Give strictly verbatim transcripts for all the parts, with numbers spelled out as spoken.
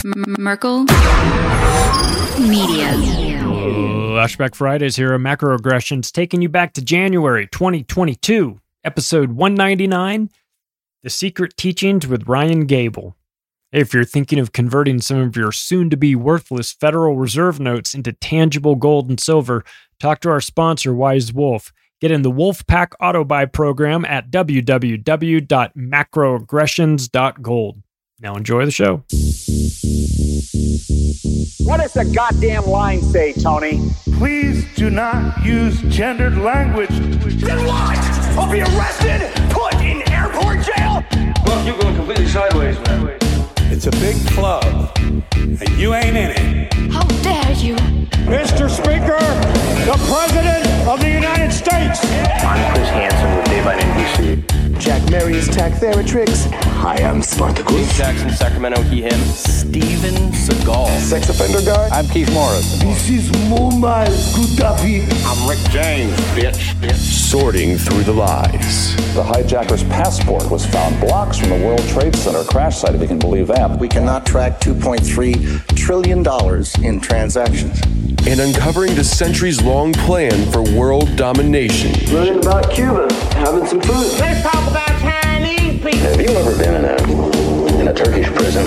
Merkel Media. Flashback Fridays here on Macroaggressions, taking you back to January twenty twenty-two, episode one ninety-nine, The Secret Teachings with Ryan Gable. Hey, if you're thinking of converting some of your soon-to-be worthless Federal Reserve notes into tangible gold and silver, talk to our sponsor, Wise Wolf. Get in the Wolfpack Auto Buy program at w w w dot macroaggressions dot gold. Now enjoy the show. What does the goddamn line say, Tony? Please do not use gendered language. Then what? I'll be arrested, put in airport jail? Look, you're going completely sideways, man. It's a big club, and you ain't in it. How dare you? Mister Speaker, the President of the United States. I'm Chris Hansen with Dave on N B C. Jack Marius Tack Theratrix. Hi, I'm Spartacus. Jackson, Sacramento, he, him. Steven Seagal. Sex offender guy. I'm Keith Morris. This is Mumbai Kutapi. I'm Rick James, bitch. bitch. Sorting through the lies. The hijacker's passport was found blocks from the World Trade Center crash site, if you can believe that. We cannot track two point three trillion dollars in transactions. And uncovering the centuries-long plan for world domination. Learning about Cuba, having some food. Let's talk about Chinese people. Have you ever been in a in a Turkish prison?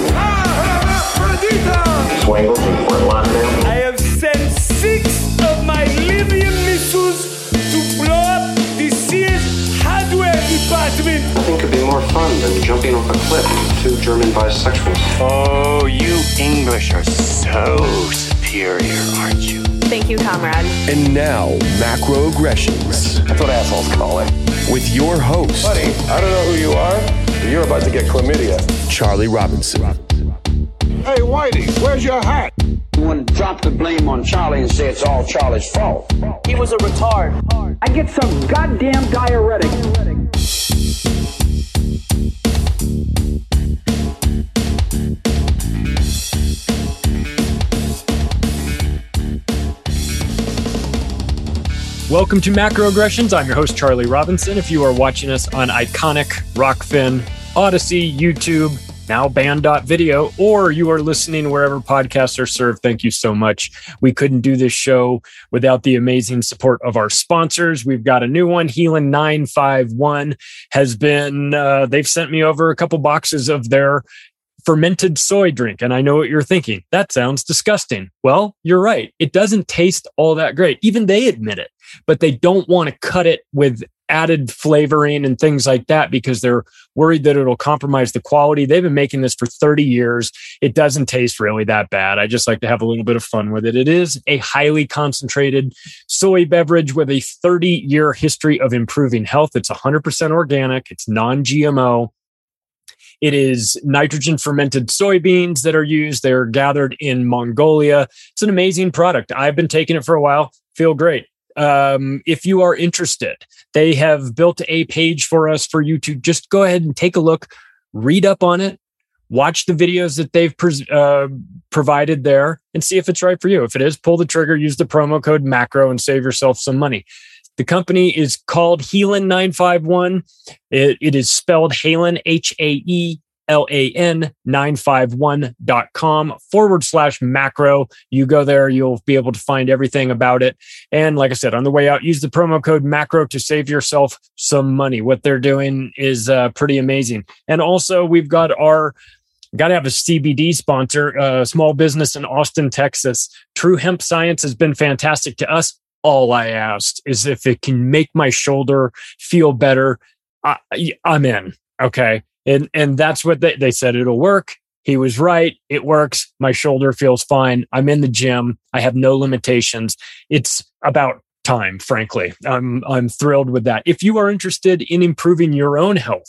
Swangles and Fort Lauderdale. I have sent six of my Libyan missiles to blow up the Sears hardware department. Nothing could be more fun than jumping off a cliff with two German bisexuals. Oh, you English are so superior, aren't you? Thank you, comrade. And now, Macroaggressions. That's what assholes call it. With your host, Buddy, I don't know who you are, but you're about to get chlamydia. Charlie Robinson. Hey, Whitey, where's your hat? You want to drop the blame on Charlie and say it's all Charlie's fault. He was a retard. I get some goddamn diuretic. Welcome to Macroaggressions. I'm your host, Charlie Robinson. If you are watching us on Iconic, Rockfin, Odyssey, YouTube, now Band.video, or you are listening wherever podcasts are served, thank you so much. We couldn't do this show without the amazing support of our sponsors. We've got a new one, Healin nine five one has been, uh, they've sent me over a couple boxes of their fermented soy drink. And I know what you're thinking. That sounds disgusting. Well, you're right. It doesn't taste all that great. Even they admit it, but they don't want to cut it with added flavoring and things like that because they're worried that it'll compromise the quality. They've been making this for thirty years. It doesn't taste really that bad. I just like to have a little bit of fun with it. It is a highly concentrated soy beverage with a thirty year history of improving health. It's one hundred percent organic. It's non G M O. It is nitrogen fermented soybeans that are used. They're gathered in Mongolia. It's an amazing product. I've been taking it for a while. Feel great. Um, if you are interested, they have built a page for us for you to just go ahead and take a look, read up on it, watch the videos that they've pres- uh, provided there, and see if it's right for you. If it is, pull the trigger, use the promo code MACRO, and save yourself some money. The company is called Healin nine five one. It, it is spelled Haelan, H A E L A N nine five one dot com forward slash macro. You go there, you'll be able to find everything about it. And like I said, on the way out, use the promo code macro to save yourself some money. What they're doing is uh, pretty amazing. And also we've got our Got to have a C B D sponsor, a uh, small business in Austin, Texas. True Hemp Science has been fantastic to us. All I asked is if it can make my shoulder feel better, I, I'm in. Okay. And and that's what they, they said. It'll work. He was right. It works. My shoulder feels fine. I'm in the gym. I have no limitations. It's about time, frankly. I'm I'm thrilled with that. If you are interested in improving your own health,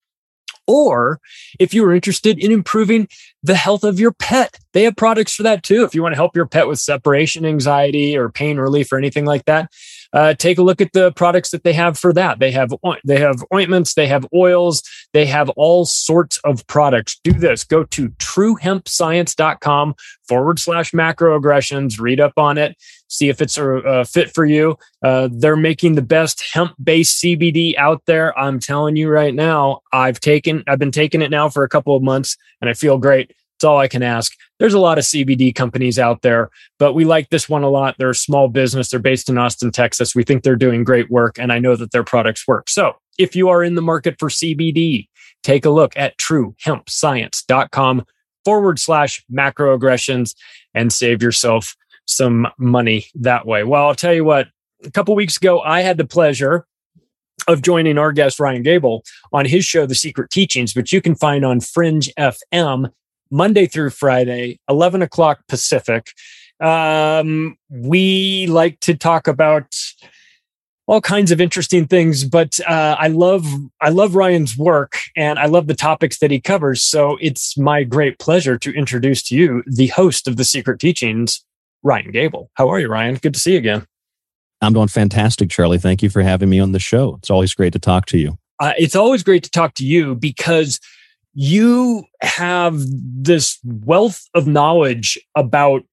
or if you are interested in improving the health of your pet, they have products for that too. If you want to help your pet with separation anxiety or pain relief or anything like that, uh, take a look at the products that they have for that. They have they have ointments, they have oils, they have all sorts of products. Do this. Go to truehempscience.com forward slash macroaggressions. Read up on it. See if it's a, a fit for you. Uh, they're making the best hemp-based C B D out there. I'm telling you right now, I've taken, I've been taking it now for a couple of months and I feel great. That's all I can ask. There's a lot of C B D companies out there, but we like this one a lot. They're a small business. They're based in Austin, Texas. We think they're doing great work, and I know that their products work. So if you are in the market for C B D, take a look at truehempscience.com forward slash macroaggressions and save yourself some money that way. Well, I'll tell you what, a couple weeks ago, I had the pleasure of joining our guest, Ryan Gable, on his show, The Secret Teachings, which you can find on Fringe F M Monday through Friday, eleven o'clock Pacific. Um, we like to talk about all kinds of interesting things, but uh, I love I love Ryan's work and I love the topics that he covers. So it's my great pleasure to introduce to you the host of The Secret Teachings, Ryan Gable. How are you, Ryan? Good to see you again. I'm doing fantastic, Charlie. Thank you for having me on the show. It's always great to talk to you. Uh, it's always great to talk to you because you have this wealth of knowledge about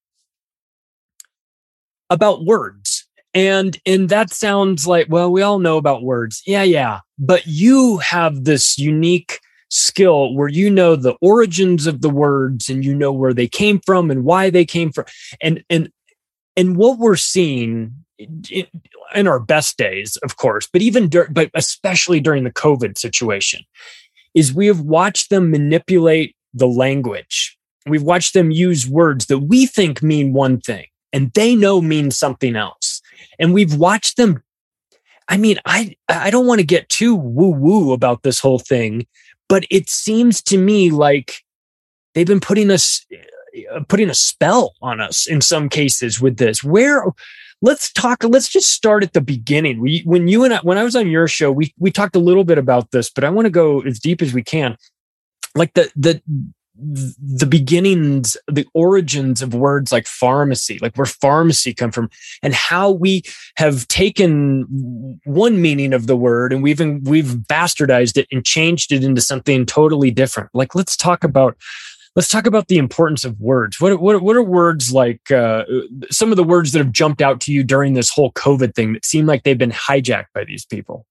about words. And and that sounds like, well, we all know about words. Yeah, yeah. But you have this unique skill where you know the origins of the words and you know where they came from and why they came from. And and and what we're seeing in our best days, of course, but even dur- but especially during the COVID situation, is we have watched them manipulate the language. We've watched them use words that we think mean one thing and they know mean something else. And we've watched them. I mean, I, I don't want to get too woo-woo about this whole thing, but it seems to me like they've been putting us, putting a spell on us in some cases with this. Where, let's talk, let's just start at the beginning. We, when you and I, when I was on your show, we, we talked a little bit about this, but I want to go as deep as we can. Like the, the, the beginnings, the origins of words like pharmacy, like where pharmacy come from and how we have taken one meaning of the word and we've, we've bastardized it and changed it into something totally different. Like, let's talk about, let's talk about the importance of words. What, what, what are words like, uh, some of the words that have jumped out to you during this whole COVID thing that seem like they've been hijacked by these people?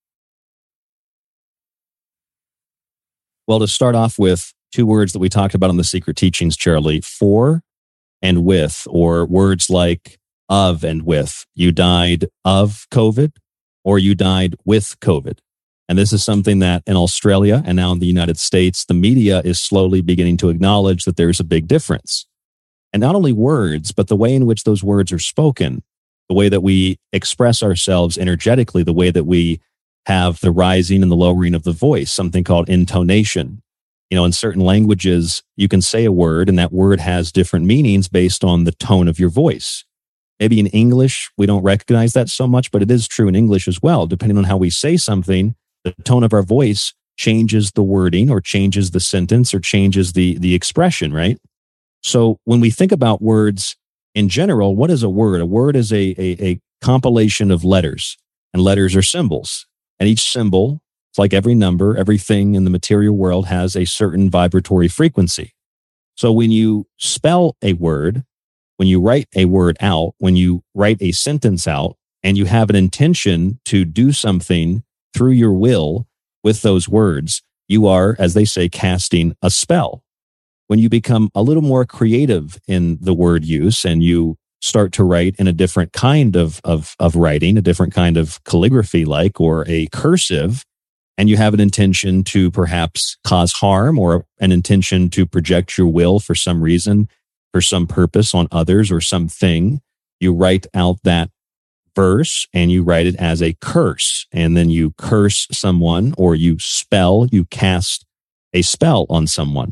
Well, to start off with, two words that we talked about on The Secret Teachings, Charlie, for and with, or words like of and with. You died of COVID or you died with COVID. And this is something that in Australia and now in the United States, the media is slowly beginning to acknowledge that there's a big difference. And not only words, but the way in which those words are spoken, the way that we express ourselves energetically, the way that we have the rising and the lowering of the voice, something called intonation. You know, in certain languages, you can say a word and that word has different meanings based on the tone of your voice. Maybe in English, we don't recognize that so much, but it is true in English as well. Depending on how we say something, the tone of our voice changes the wording or changes the sentence or changes the, the expression, right? So when we think about words in general, what is a word? A word is a, a, a compilation of letters, and letters are symbols. And each symbol, it's like every number, everything in the material world has a certain vibratory frequency. So when you spell a word, when you write a word out, when you write a sentence out, and you have an intention to do something through your will with those words, you are, as they say, casting a spell. When you become a little more creative in the word use and you start to write in a different kind of, of, of writing, a different kind of calligraphy like, or a cursive, and you have an intention to perhaps cause harm or an intention to project your will for some reason, for some purpose on others or something, you write out that verse and you write it as a curse. And then you curse someone or you spell, you cast a spell on someone.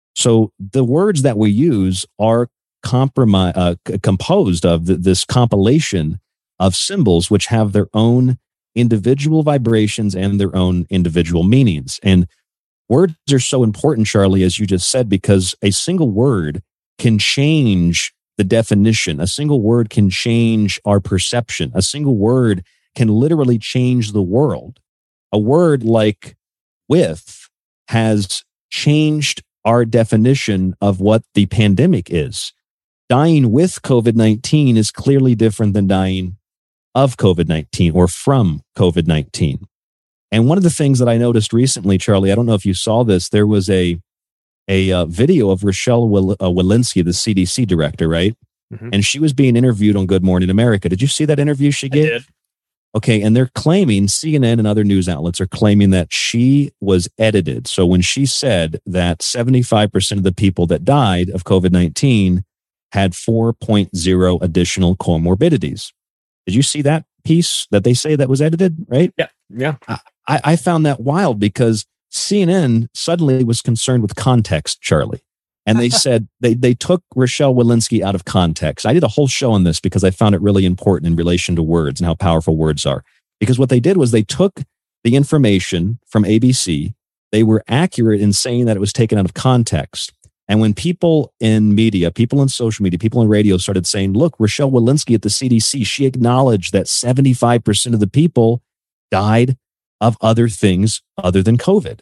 So the words that we use are compromise, uh, composed of th- this compilation of symbols which have their own individual vibrations and their own individual meanings. And words are so important, Charlie, as you just said, because a single word can change the definition. A single word can change our perception. A single word can literally change the world. A word like with has changed our definition of what the pandemic is. Dying with COVID nineteen is clearly different than dying of COVID nineteen or from COVID nineteen. And one of the things that I noticed recently, Charlie, I don't know if you saw this, there was a, a uh, video of Rochelle Wal- uh, Walensky, the C D C director, right? Mm-hmm. And she was being interviewed on Good Morning America. Did you see that interview she gave? I did. Okay, and they're claiming, C N N and other news outlets are claiming that she was edited. So when she said that seventy-five percent of the people that died of COVID nineteen had four point oh additional comorbidities. Did you see that piece that they say that was edited, right? Yeah, yeah. I, I found that wild because C N N suddenly was concerned with context, Charlie. And they said they, they took Rochelle Walensky out of context. I did a whole show on this because I found it really important in relation to words and how powerful words are. Because what they did was they took the information from A B C. They were accurate in saying that it was taken out of context. And when people in media, people in social media, people in radio started saying, look, Rochelle Walensky at the C D C, she acknowledged that seventy-five percent of the people died of other things other than COVID.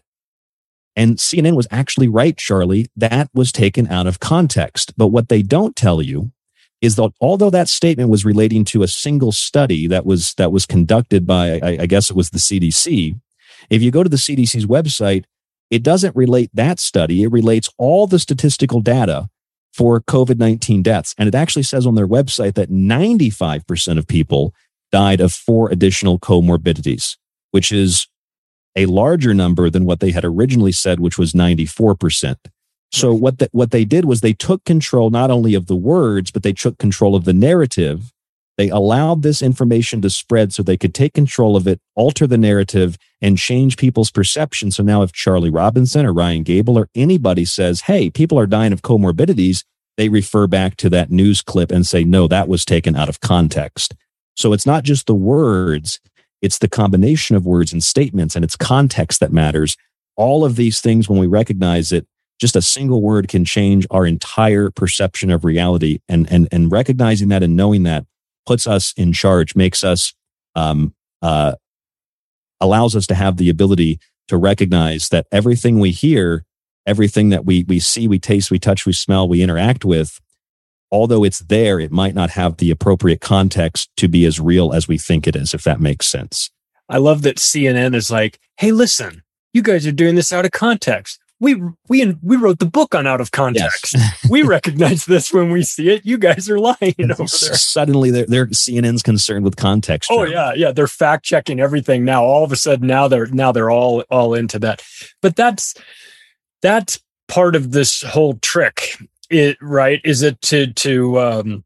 And C N N was actually right, Charlie. That was taken out of context. But what they don't tell you is that although that statement was relating to a single study that was that was conducted by, I, I guess it was the C D C, if you go to the C D C's website, it doesn't relate that study. It relates all the statistical data for COVID nineteen deaths. And it actually says on their website that ninety-five percent of people died of four additional comorbidities, which is a larger number than what they had originally said, which was ninety-four percent. So what the, what they did was they took control not only of the words, but they took control of the narrative. They allowed this information to spread so they could take control of it, alter the narrative, and change people's perception. So now if Charlie Robinson or Ryan Gable or anybody says, hey, people are dying of comorbidities, they refer back to that news clip and say, no, that was taken out of context. So it's not just the words. It's the combination of words and statements, and it's context that matters. All of these things, when we recognize it, just a single word can change our entire perception of reality. And, and, and recognizing that and knowing that puts us in charge, makes us, um, uh, allows us to have the ability to recognize that everything we hear, everything that we, we see, we taste, we touch, we smell, we interact with, although it's there, it might not have the appropriate context to be as real as we think it is, if that makes sense. I love that C N N is like, hey, listen, you guys are doing this out of context. We we we wrote the book on out of context. Yes. We recognize this when we see it. You guys are lying over there. Suddenly, they're, they're C N N's concerned with context. Oh, yeah, yeah. They're fact checking everything now. All of a sudden, now they're now they're all all into that. But that's that's part of this whole trick. It right? Is it to to um,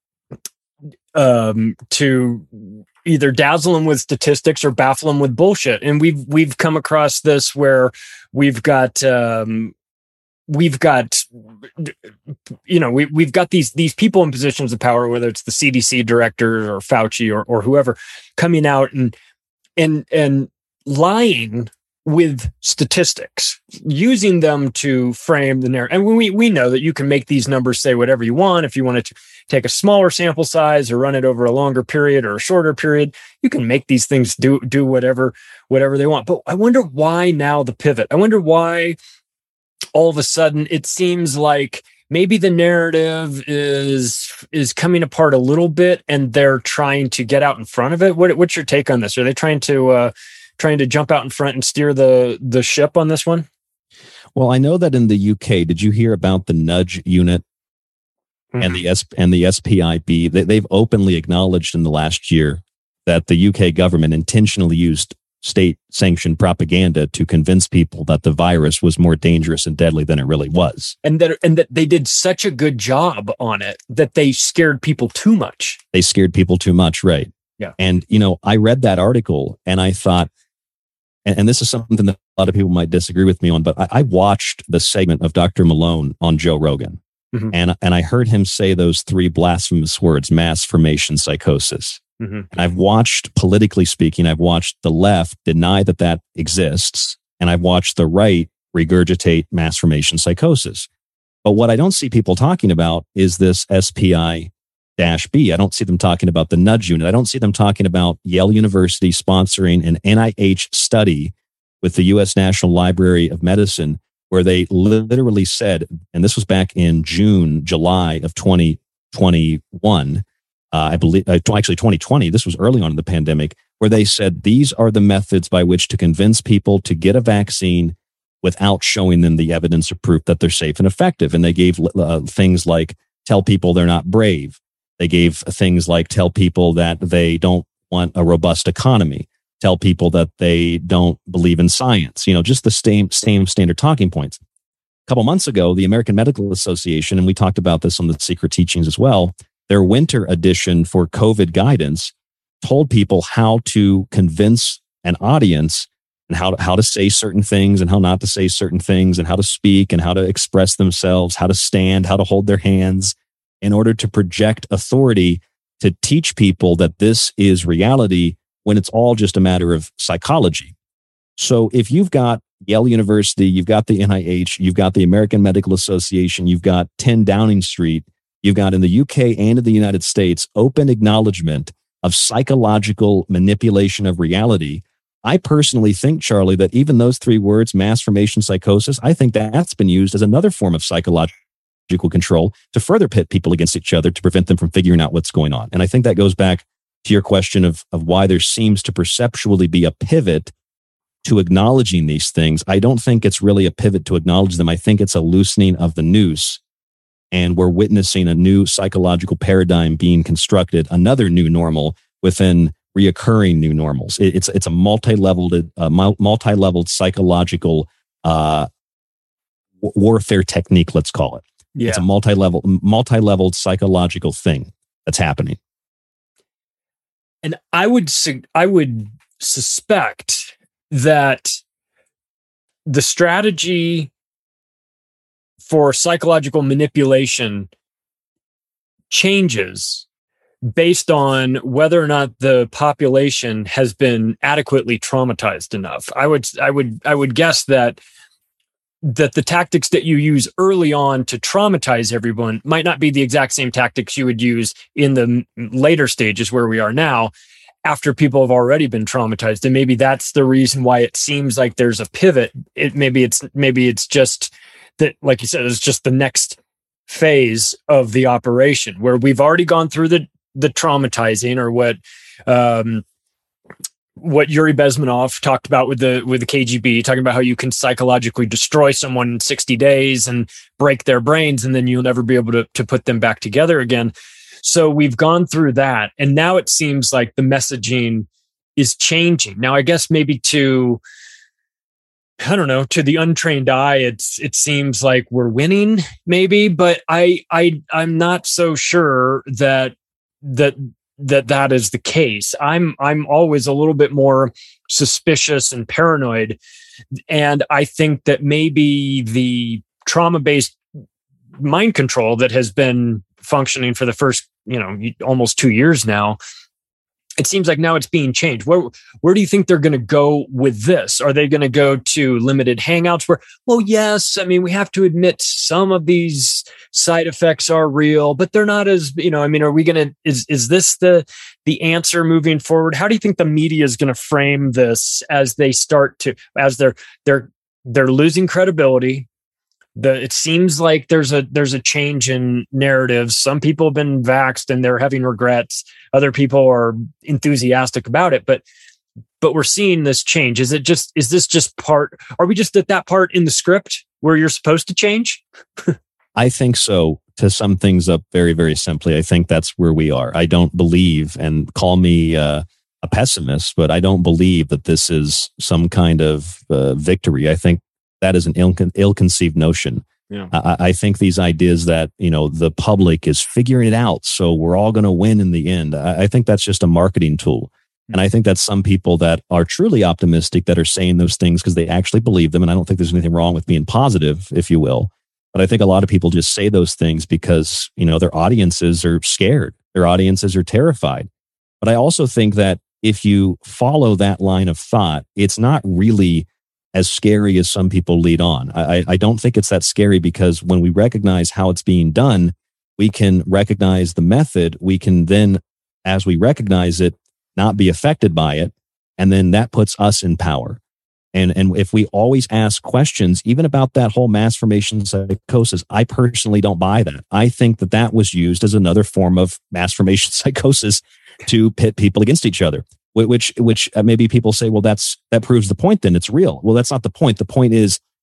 um, to either dazzle them with statistics or baffle them with bullshit? And we've we've come across this where we've got um, we've got you know we we've got these these people in positions of power, whether it's the C D C director or Fauci or or whoever, coming out and and and lying with statistics, using them to frame the narrative. And we we know that you can make these numbers say whatever you want. If you wanted to take a smaller sample size or run it over a longer period or a shorter period, you can make these things do do whatever whatever they want. But I wonder why now the pivot. I wonder why all of a sudden it seems like maybe the narrative is is coming apart a little bit, and they're trying to get out in front of it. What, what's your take on this? Are they trying to uh, trying to jump out in front and steer the the ship on this one? Well, I know that in the U K, did you hear about the nudge unit mm-hmm. and the S and the S P I B? They, they've openly acknowledged in the last year that the U K government intentionally used state-sanctioned propaganda to convince people that the virus was more dangerous and deadly than it really was, and that and that they did such a good job on it that they scared people too much. They scared people too much, right? Yeah. And you know, I read that article and I thought. And this is something that a lot of people might disagree with me on, but I, I watched the segment of Doctor Malone on Joe Rogan, mm-hmm. and, and I heard him say those three blasphemous words, mass formation psychosis. Mm-hmm. And I've watched, politically speaking, I've watched the left deny that that exists, and I've watched the right regurgitate mass formation psychosis. But what I don't see people talking about is this S P I B. I don't see them talking about the nudge unit. I don't see them talking about Yale University sponsoring an N I H study with the U S National Library of Medicine, where they literally said, and this was back in June, July of twenty twenty-one, uh, I believe, uh, actually twenty twenty, this was early on in the pandemic, where they said, these are the methods by which to convince people to get a vaccine without showing them the evidence or proof that they're safe and effective. And they gave uh, things like tell people they're not brave. They gave things like tell people that they don't want a robust economy, tell people that they don't believe in science, you know, just the same, same standard talking points. A couple months ago, the American Medical Association, and we talked about this on the Secret Teachings as well, their winter edition for COVID guidance told people how to convince an audience and how to, how to say certain things and how not to say certain things and how to speak and how to express themselves, how to stand, how to hold their hands in order to project authority to teach people that this is reality when it's all just a matter of psychology. So if you've got Yale University, you've got the N I H, you've got the American Medical Association, you've got ten Downing Street, you've got in the U K and in the United States, open acknowledgement of psychological manipulation of reality. I personally think, Charlie, that even those three words, mass formation psychosis, I think that's been used as another form of psychological control to further pit people against each other to prevent them from figuring out what's going on. And I think that goes back to your question of, of why there seems to perceptually be a pivot to acknowledging these things. I don't think it's really a pivot to acknowledge them. I think it's a loosening of the noose. And we're witnessing a new psychological paradigm being constructed, another new normal within reoccurring new normals. It, it's it's a multi-leveled, uh, multi-leveled psychological uh, warfare technique, let's call it. Yeah. It's a multi-level, multi-leveled psychological thing that's happening. And I would I would suspect that the strategy for psychological manipulation changes based on whether or not the population has been adequately traumatized enough. I would I would I would guess that that the tactics that you use early on to traumatize everyone might not be the exact same tactics you would use in the later stages where we are now, after people have already been traumatized. And maybe that's the reason why it seems like there's a pivot. It maybe it's maybe it's just that, like you said, it's just the next phase of the operation where we've already gone through the the traumatizing, or what um, what Yuri Bezmenov talked about with the with the K G B, talking about how you can psychologically destroy someone in sixty days and break their brains, and then you'll never be able to to put them back together again. So we've gone through that, and now it seems like the messaging is changing. Now, I guess maybe to, I don't know, to the untrained eye, it's it seems like we're winning, maybe, but I I I'm not so sure that that that that is the case. I'm I'm always a little bit more suspicious and paranoid, and I think that maybe the trauma-based mind control that has been functioning for the first, you know, almost two years now, it seems like now it's being changed. Where where do you think they're going to go with this? Are they going to go to limited hangouts where, well, yes, I mean, we have to admit some of these side effects are real, but they're not as, you know, I mean, are we going to, is is this the the answer moving forward? How do you think the media is going to frame this as they start to, as they're they're they're losing credibility? The, it seems like there's a there's a change in narratives. Some people have been vaxxed and they're having regrets. Other people are enthusiastic about it, but but we're seeing this change. Is it just is this just part? Are we just at that part in the script where you're supposed to change? I think so. To sum things up very, very simply, I think that's where we are. I don't believe, and call me uh, a pessimist, but I don't believe that this is some kind of uh, victory. I think that is an ill, ill-conceived notion. Yeah. I, I think these ideas that, you know, the public is figuring it out, so we're all going to win in the end. I, I think that's just a marketing tool. Mm-hmm. And I think that some people that are truly optimistic that are saying those things because they actually believe them. And I don't think there's anything wrong with being positive, if you will. But I think a lot of people just say those things because, you know, their audiences are scared. Their audiences are terrified. But I also think that if you follow that line of thought, it's not really as scary as some people lead on. I, I don't think it's that scary because when we recognize how it's being done, we can recognize the method. We can then, as we recognize it, not be affected by it. And then that puts us in power. And, and if we always ask questions, even about that whole mass formation psychosis, I personally don't buy that. I think that that was used as another form of mass formation psychosis to pit people against each other. Which, which maybe people say, well, that's that proves the point. Then it's real. Well, that's not the point. The point is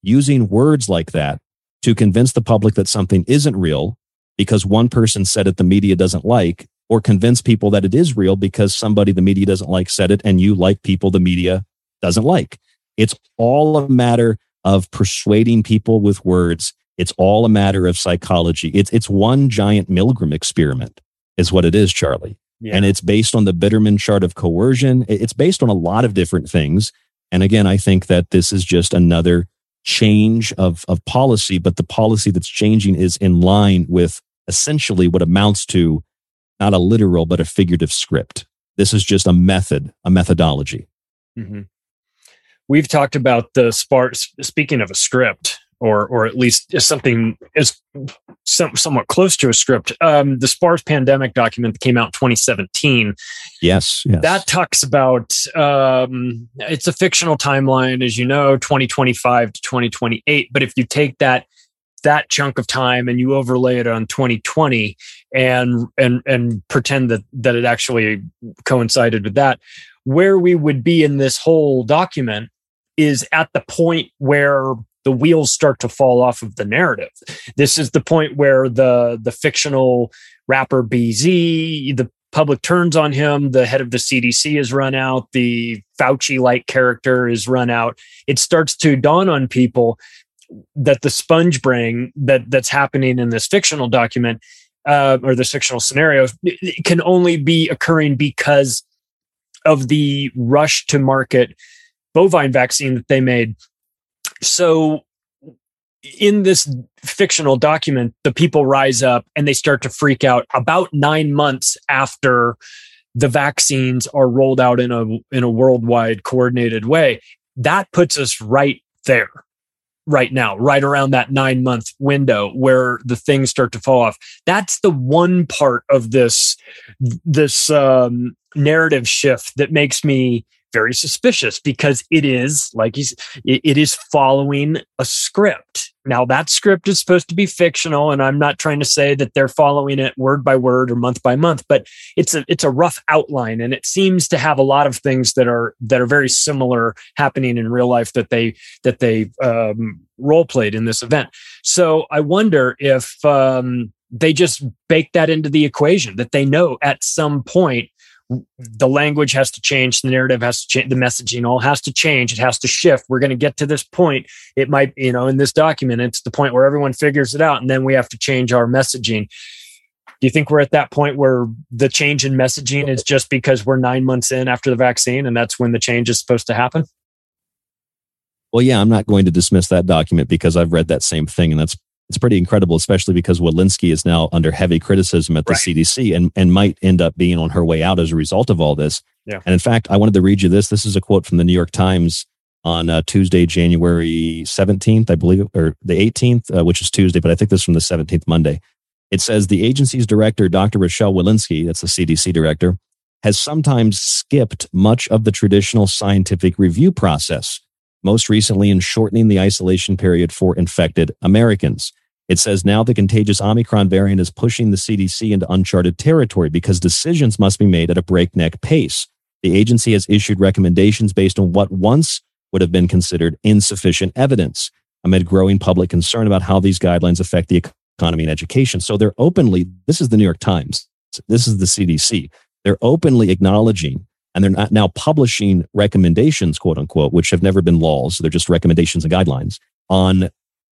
using words like that to convince the public that something isn't real because one person said it the media doesn't like, or convince people that it is real because somebody the media doesn't like said it and you like people the media doesn't like. It's all a matter of persuading people with words. It's all a matter of psychology. It's it's one giant Milgram experiment is what it is, Charlie. Yeah. And it's based on the Bitterman chart of coercion. It's based on a lot of different things. And again, I think that this is just another change of, of policy, but the policy that's changing is in line with essentially what amounts to not a literal, but a figurative script. This is just a method, a methodology. Mm-hmm. We've talked about the Spark, speaking of a script, or or at least something is some, somewhat close to a script. Um, the SPARS pandemic document that came out in twenty seventeen. Yes, yes. That talks about, um, it's a fictional timeline, as you know, twenty twenty-five to twenty twenty-eight. But if you take that that chunk of time and you overlay it on twenty twenty and and and pretend that that it actually coincided with that, where we would be in this whole document is at the point where the wheels start to fall off of the narrative. This is the point where the the fictional rapper B Z, the public turns on him, the head of the C D C is run out, the Fauci-like character is run out. It starts to dawn on people that the sponge brain that that's happening in this fictional document uh, or the fictional scenario can only be occurring because of the rush to market bovine vaccine that they made. So in this fictional document, the people rise up and they start to freak out about nine months after the vaccines are rolled out in a in a worldwide coordinated way. That puts us right there, right now, right around that nine month window where the things start to fall off. That's the one part of this this um, narrative shift that makes me very suspicious, because it is like he's it, it is following a script. Now that script is supposed to be fictional, and I'm not trying to say that they're following it word by word or month by month, but it's a it's a rough outline, and it seems to have a lot of things that are that are very similar happening in real life that they that they um, role played in this event. So I wonder if um, they just bake that into the equation, that they know at some point the language has to change, the narrative has to change, the messaging all has to change, it has to shift. We're going to get to this point. It might, you know, in this document, it's the point where everyone figures it out, and then we have to change our messaging. Do you think we're at that point where the change in messaging is just because we're nine months in after the vaccine, and that's when the change is supposed to happen? Well, yeah, I'm not going to dismiss that document because I've read that same thing, and that's it's pretty incredible, especially because Walensky is now under heavy criticism at the right. C D C and, and might end up being on her way out as a result of all this. Yeah. And in fact, I wanted to read you this. This is a quote from the New York Times on uh, Tuesday, January seventeenth, I believe, or the eighteenth, uh, which is Tuesday, but I think this is from the seventeenth, Monday. It says, the agency's director, Doctor Rochelle Walensky, that's the C D C director, has sometimes skipped much of the traditional scientific review process, most recently in shortening the isolation period for infected Americans. It says now the contagious Omicron variant is pushing the C D C into uncharted territory because decisions must be made at a breakneck pace. The agency has issued recommendations based on what once would have been considered insufficient evidence, amid growing public concern about how these guidelines affect the economy and education. So they're openly, this is the New York Times, this is the C D C, they're openly acknowledging, and they're not now publishing recommendations, quote unquote, which have never been laws. They're just recommendations and guidelines on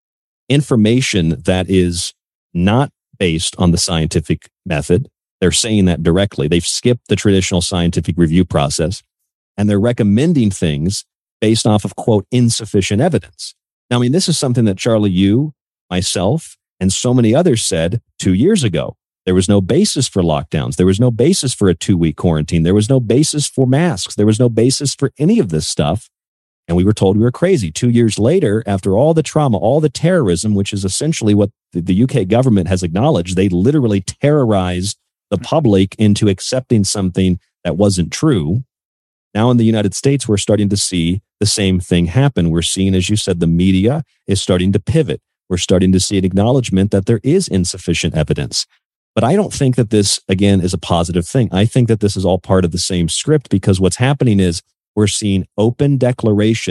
information that is not based on the scientific method. They're saying that directly. They've skipped the traditional scientific review process, and they're recommending things based off of, quote, insufficient evidence. Now, I mean, this is something that Charlie, you, myself, and so many others said two years ago. There was no basis for lockdowns. There was no basis for a two-week quarantine. There was no basis for masks. There was no basis for any of this stuff. And we were told we were crazy. Two years later, after all the trauma, all the terrorism, which is essentially what the, the U K government has acknowledged, they literally terrorized the public into accepting something that wasn't true. Now in the United States, we're starting to see the same thing happen. We're seeing, as you said, the media is starting to pivot. We're starting to see an acknowledgement that there is insufficient evidence. But I don't think that this, again, is a positive thing. I think that this is all part of the same script, because what's happening is we're seeing open declaration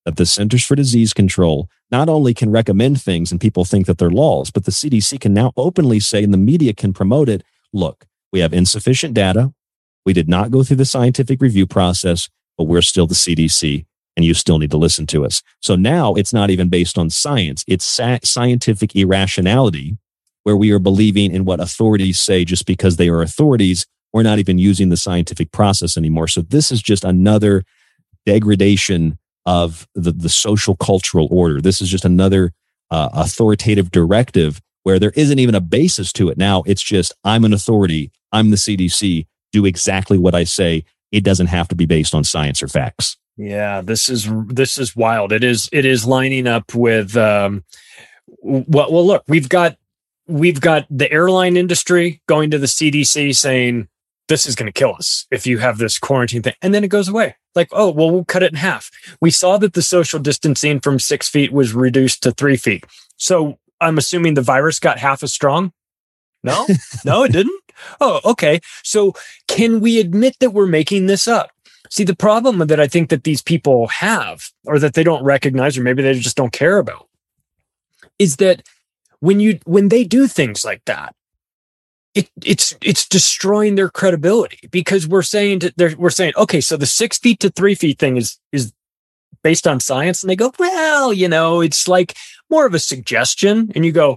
that the Centers for Disease Control not only can recommend things and people think that they're laws, but the C D C can now openly say, and the media can promote it, look, we have insufficient data. We did not go through the scientific review process, but we're still the C D C, and you still need to listen to us. So now it's not even based on science. It's sa- scientific irrationality, where we are believing in what authorities say just because they are authorities. We're not even using the scientific process anymore. So this is just another degradation of the, the social cultural order. This is just another uh, authoritative directive where there isn't even a basis to it. Now it's just, I'm an authority. I'm the C D C. Do exactly what I say. It doesn't have to be based on science or facts. Yeah, this is this is wild. It is it is lining up with um, well, well, look, we've got we've got the airline industry going to the C D C saying this is going to kill us if you have this quarantine thing, and then it goes away. Like, oh, well, we'll cut it in half. We saw that the social distancing from six feet was reduced to three feet. So I'm assuming the virus got half as strong. No, no, it didn't. Oh, okay. So can we admit that we're making this up? See, the problem that I think that these people have, or that they don't recognize, or maybe they just don't care about, is that when you when they do things like that, it it's it's destroying their credibility, because we're saying to, we're saying, okay, so the six feet to three feet thing is is based on science, and they go, well, you know, it's like more of a suggestion, and you go,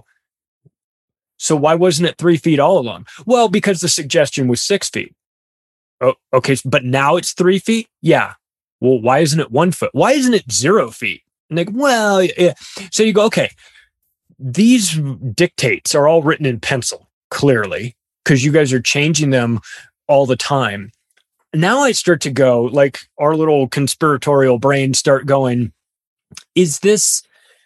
so why wasn't it three feet all along? Well, because the suggestion was six feet. Oh, okay, but now it's three feet? Yeah. Well, why isn't it one foot? Why isn't it zero feet? And they go, well, yeah. So you go, okay, these dictates are all written in pencil, clearly, because you guys are changing them all the time. Now I start to go, like, our little conspiratorial brains start going, is this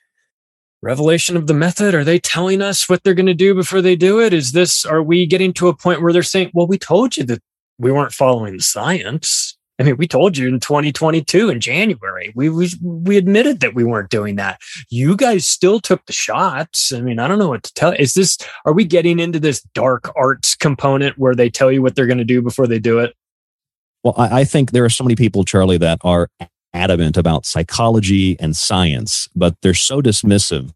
revelation of the method? Are they telling us what they're going to do before they do it? Is this, are we getting to a point where they're saying, well, we told you that we weren't following the science. I mean, we told you in twenty twenty-two in January, we, we we admitted that we weren't doing that. You guys still took the shots. I mean, I don't know what to tell. Is this, are we getting into this dark arts component where they tell you what they're going to do before they do it? Well, I, I think there are so many people, Charlie, that are adamant about psychology and science, but they're so dismissive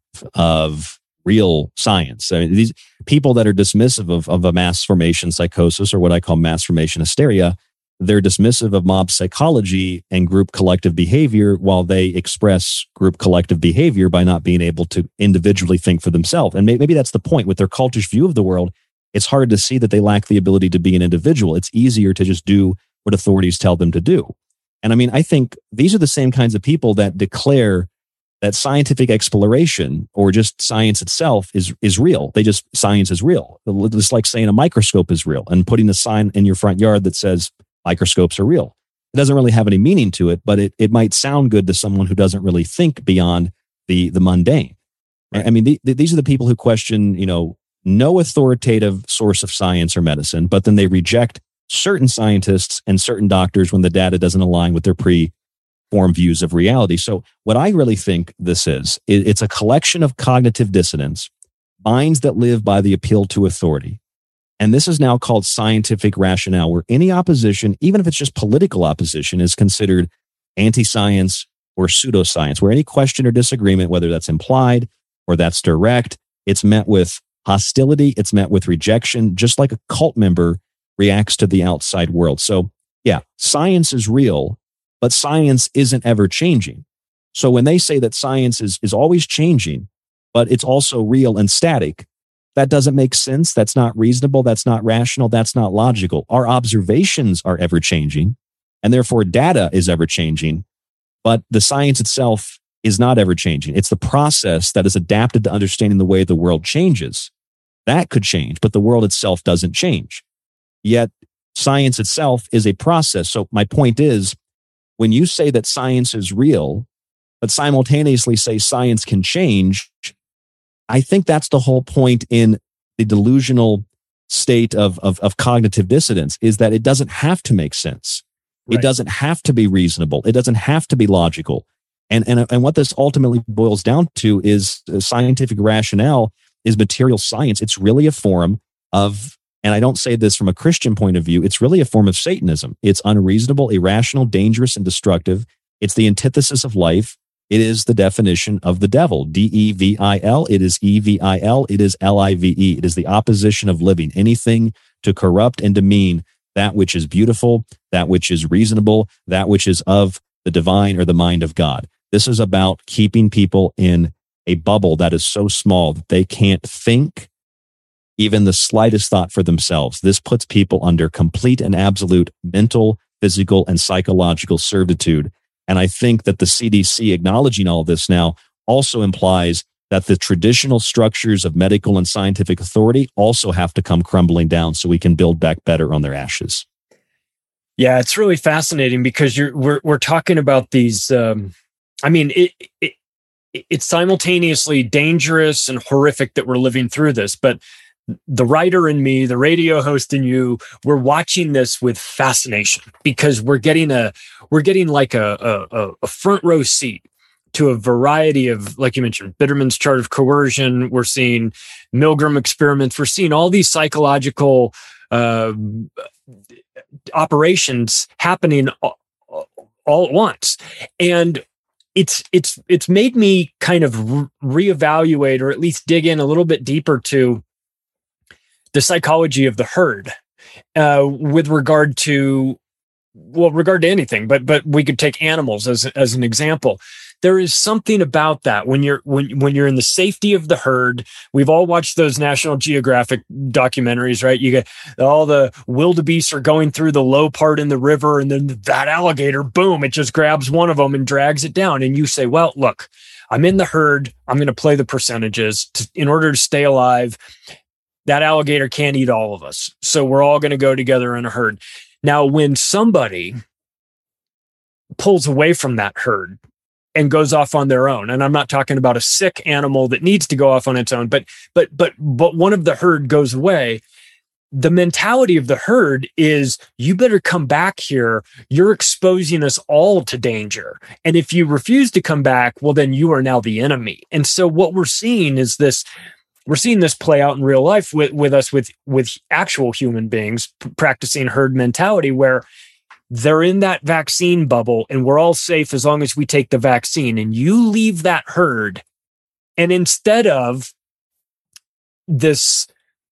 of real science. I mean, these people that are dismissive of, of a mass formation psychosis, or what I call mass formation hysteria, they're dismissive of mob psychology and group collective behavior, while they express group collective behavior by not being able to individually think for themselves. And maybe that's the point. With their cultish view of the world, it's hard to see that they lack the ability to be an individual. It's easier to just do what authorities tell them to do. And I mean, I think these are the same kinds of people that declare that scientific exploration, or just science itself, is is real. They just, science is real. It's like saying a microscope is real and putting a sign in your front yard that says microscopes are real. It doesn't really have any meaning to it, but it, it might sound good to someone who doesn't really think beyond the the mundane. Right. I mean, the, the, these are the people who question, you know, no authoritative source of science or medicine, but then they reject certain scientists and certain doctors when the data doesn't align with their pre-formed views of reality. So what I really think this is, it's a collection of cognitive dissonance, minds that live by the appeal to authority. And this is now called scientific rationale, where any opposition, even if it's just political opposition, is considered anti-science or pseudoscience, where any question or disagreement, whether that's implied or that's direct, it's met with hostility, it's met with rejection, just like a cult member reacts to the outside world. So yeah, science is real, but science isn't ever changing. So when they say that science is, is always changing, but it's also real and static, that doesn't make sense. That's not reasonable. That's not rational. That's not logical. Our observations are ever changing, and therefore data is ever changing, but the science itself is not ever changing. It's the process that is adapted to understanding the way the world changes. That could change, but the world itself doesn't change. Yet science itself is a process. So my point is, when you say that science is real, but simultaneously say science can change, I think that's the whole point in the delusional state of, of, of cognitive dissonance, is that it doesn't have to make sense. Right. It doesn't have to be reasonable. It doesn't have to be logical. And, and, and what this ultimately boils down to is scientific rationale is material science. It's really a form of, and I don't say this from a Christian point of view, it's really a form of Satanism. It's unreasonable, irrational, dangerous, and destructive. It's the antithesis of life. It is the definition of the devil. D E V I L. It is E V I L. It is L I V E. It is the opposition of living. Anything to corrupt and demean that which is beautiful, that which is reasonable, that which is of the divine or the mind of God. This is about keeping people in a bubble that is so small that they can't think even the slightest thought for themselves. This puts people under complete and absolute mental, physical, and psychological servitude. And I think that the C D C acknowledging all of this now also implies that the traditional structures of medical and scientific authority also have to come crumbling down so we can build back better on their ashes. Yeah, it's really fascinating because you're we're we're talking about these. Um, I mean, it, it it's simultaneously dangerous and horrific that we're living through this, but the writer in me, the radio host in you, we're watching this with fascination because we're getting a we're getting like a a, a front row seat to a variety of, like you mentioned, Bitterman's chart of coercion. We're seeing Milgram experiments. We're seeing all these psychological uh, operations happening all, all at once, and it's it's it's made me kind of re- reevaluate, or at least dig in a little bit deeper to the psychology of the herd uh, with regard to, well, regard to anything, but but we could take animals as as an example. There is something about that when you're when when you're in the safety of the herd. We've all watched those National Geographic documentaries, right? You get all the wildebeest are going through the low part in the river, and then that alligator, boom, it just grabs one of them and drags it down. And you say, well, look, I'm in the herd. I'm going to play the percentages to, in order to stay alive. That alligator can't eat all of us. So we're all going to go together in a herd. Now, when somebody pulls away from that herd and goes off on their own, and I'm not talking about a sick animal that needs to go off on its own, but but but but one of the herd goes away, the mentality of the herd is, you better come back here. You're exposing us all to danger. And if you refuse to come back, well, then you are now the enemy. And so what we're seeing is this, we're seeing this play out in real life with, with us, with, with actual human beings p- practicing herd mentality, where they're in that vaccine bubble and we're all safe as long as we take the vaccine. And you leave that herd, and instead of this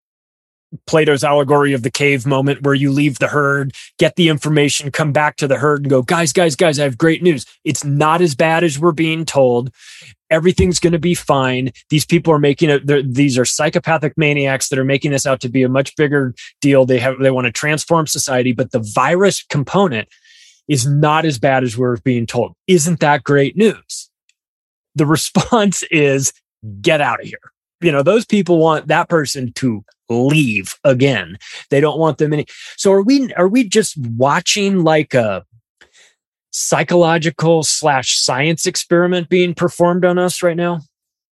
Plato's allegory of the cave moment where you leave the herd, get the information, come back to the herd and go, guys, guys, guys, I have great news. It's not as bad as we're being told. Everything's going to be fine. These people are making it. These are psychopathic maniacs that are making this out to be a much bigger deal. They have, they want to transform society, but the virus component is not as bad as we're being told. Isn't that great news? The response is, get out of here. You know, those people want that person to leave again. They don't want them any. So are we, are we just watching like a psychological slash science experiment being performed on us right now?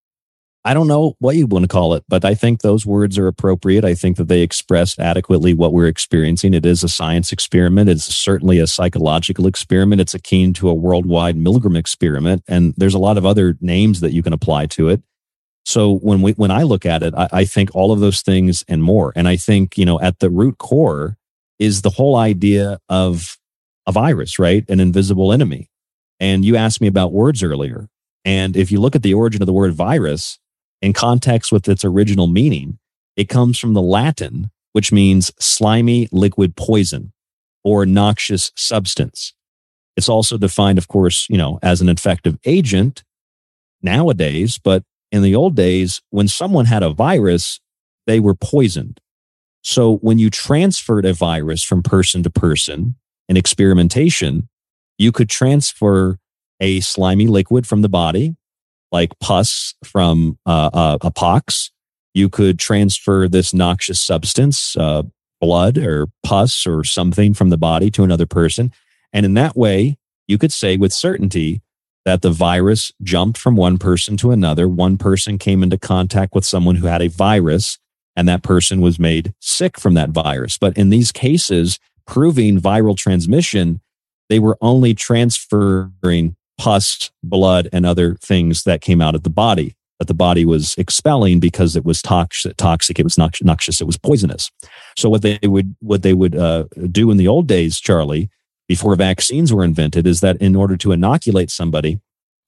I don't know what you want to call it, but I think those words are appropriate. I think that they express adequately what we're experiencing. It is a science experiment. It's certainly a psychological experiment. It's akin to a worldwide Milgram experiment. And there's a lot of other names that you can apply to it. So when we, when I look at it, I, I think all of those things and more. And I think, you know, at the root core is the whole idea of a virus, right? An invisible enemy. And you asked me about words earlier. And if you look at the origin of the word virus in context with its original meaning, it comes from the Latin, which means slimy liquid poison or noxious substance. It's also defined, of course, you know, as an infective agent nowadays, but in the old days, when someone had a virus, they were poisoned. So when you transferred a virus from person to person in experimentation, you could transfer a slimy liquid from the body, like pus from uh, uh, a pox. You could transfer this noxious substance, uh, blood or pus or something from the body to another person. And in that way, you could say with certainty that the virus jumped from one person to another. One person came into contact with someone who had a virus, and that person was made sick from that virus. But in these cases, proving viral transmission, they were only transferring pus, blood, and other things that came out of the body, that the body was expelling because it was toxic, toxic it was noxious, it was poisonous. So what they would, what they would uh, do in the old days, Charlie, before vaccines were invented, is that in order to inoculate somebody,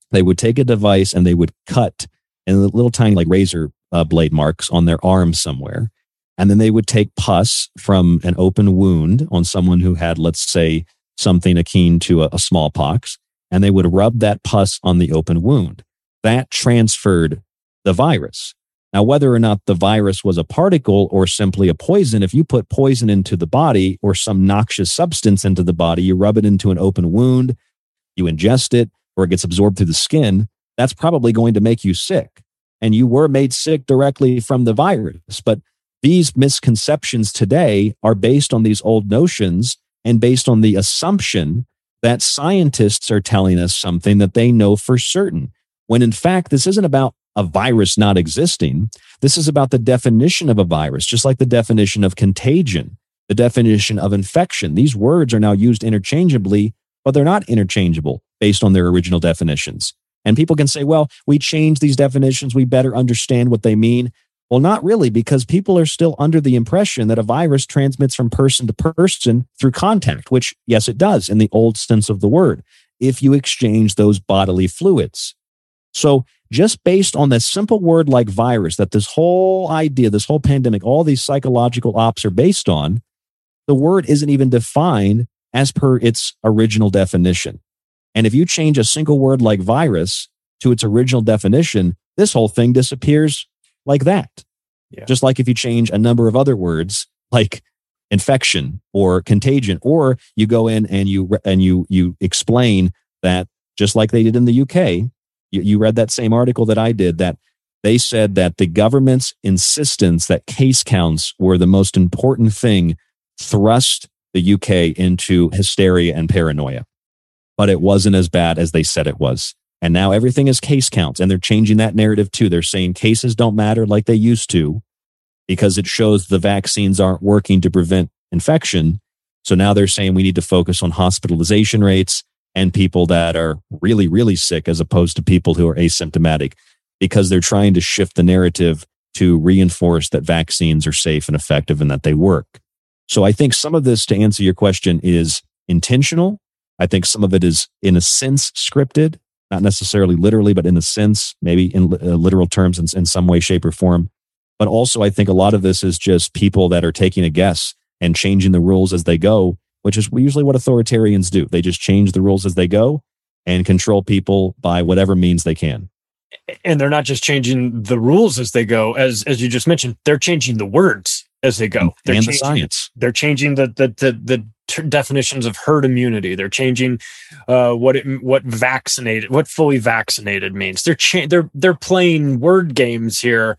They would take a device and they would cut in little tiny like razor uh, blade marks on their arm somewhere. And then they would take pus from an open wound on someone who had, let's say, something akin to a, a smallpox, and they would rub that pus on the open wound. That transferred the virus. Now, whether or not the virus was a particle or simply a poison, if you put poison into the body or some noxious substance into the body, you rub it into an open wound, you ingest it, or it gets absorbed through the skin, that's probably going to make you sick. And you were made sick directly from the virus. But these misconceptions today are based on these old notions and based on the assumption that scientists are telling us something that they know for certain. When in fact, this isn't about a virus not existing. This is about the definition of a virus, just like the definition of contagion, the definition of infection. These words are now used interchangeably, but they're not interchangeable based on their original definitions. And people can say, well, we changed these definitions. We better understand what they mean. Well, not really, because people are still under the impression that a virus transmits from person to person through contact, which, yes, it does in the old sense of the word, if you exchange those bodily fluids. So just based on that simple word like virus, that this whole idea, this whole pandemic, all these psychological ops are based on, the word isn't even defined as per its original definition. And if you change a single word like virus to its original definition, this whole thing disappears like that. Yeah. Just like if you change a number of other words like infection or contagion, or you go in and you and you you explain that, just like they did in the U K, you, you read that same article that I did, that they said that the government's insistence that case counts were the most important thing thrust the U K into hysteria and paranoia. But it wasn't as bad as they said it was. And now everything is case counts, and they're changing that narrative too. They're saying cases don't matter like they used to because it shows the vaccines aren't working to prevent infection. So now they're saying we need to focus on hospitalization rates and people that are really, really sick as opposed to people who are asymptomatic, because they're trying to shift the narrative to reinforce that vaccines are safe and effective and that they work. So I think some of this, to answer your question, is intentional. I think some of it is, in a sense, scripted. Not necessarily literally, but in a sense, maybe in uh, literal terms in, in some way, shape, or form. But also, I think a lot of this is just people that are taking a guess and changing the rules as they go, which is usually what authoritarians do. They just change the rules as they go and control people by whatever means they can. And they're not just changing the rules as they go, as as you just mentioned, they're changing the words as they go. They're and changing, the science. They're changing the the the, the t- definitions of herd immunity. They're changing uh, what it what vaccinated, what fully vaccinated means. They're cha- they're they're playing word games here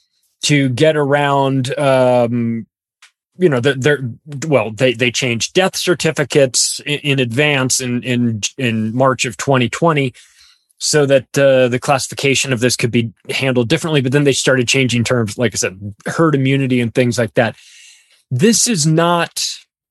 to get around. Um, you know, they're, they're well, they they changed death certificates in, in advance in in in March of twenty twenty. So that uh, the classification of this could be handled differently. But then they started changing terms, like I said, herd immunity and things like that. This is not,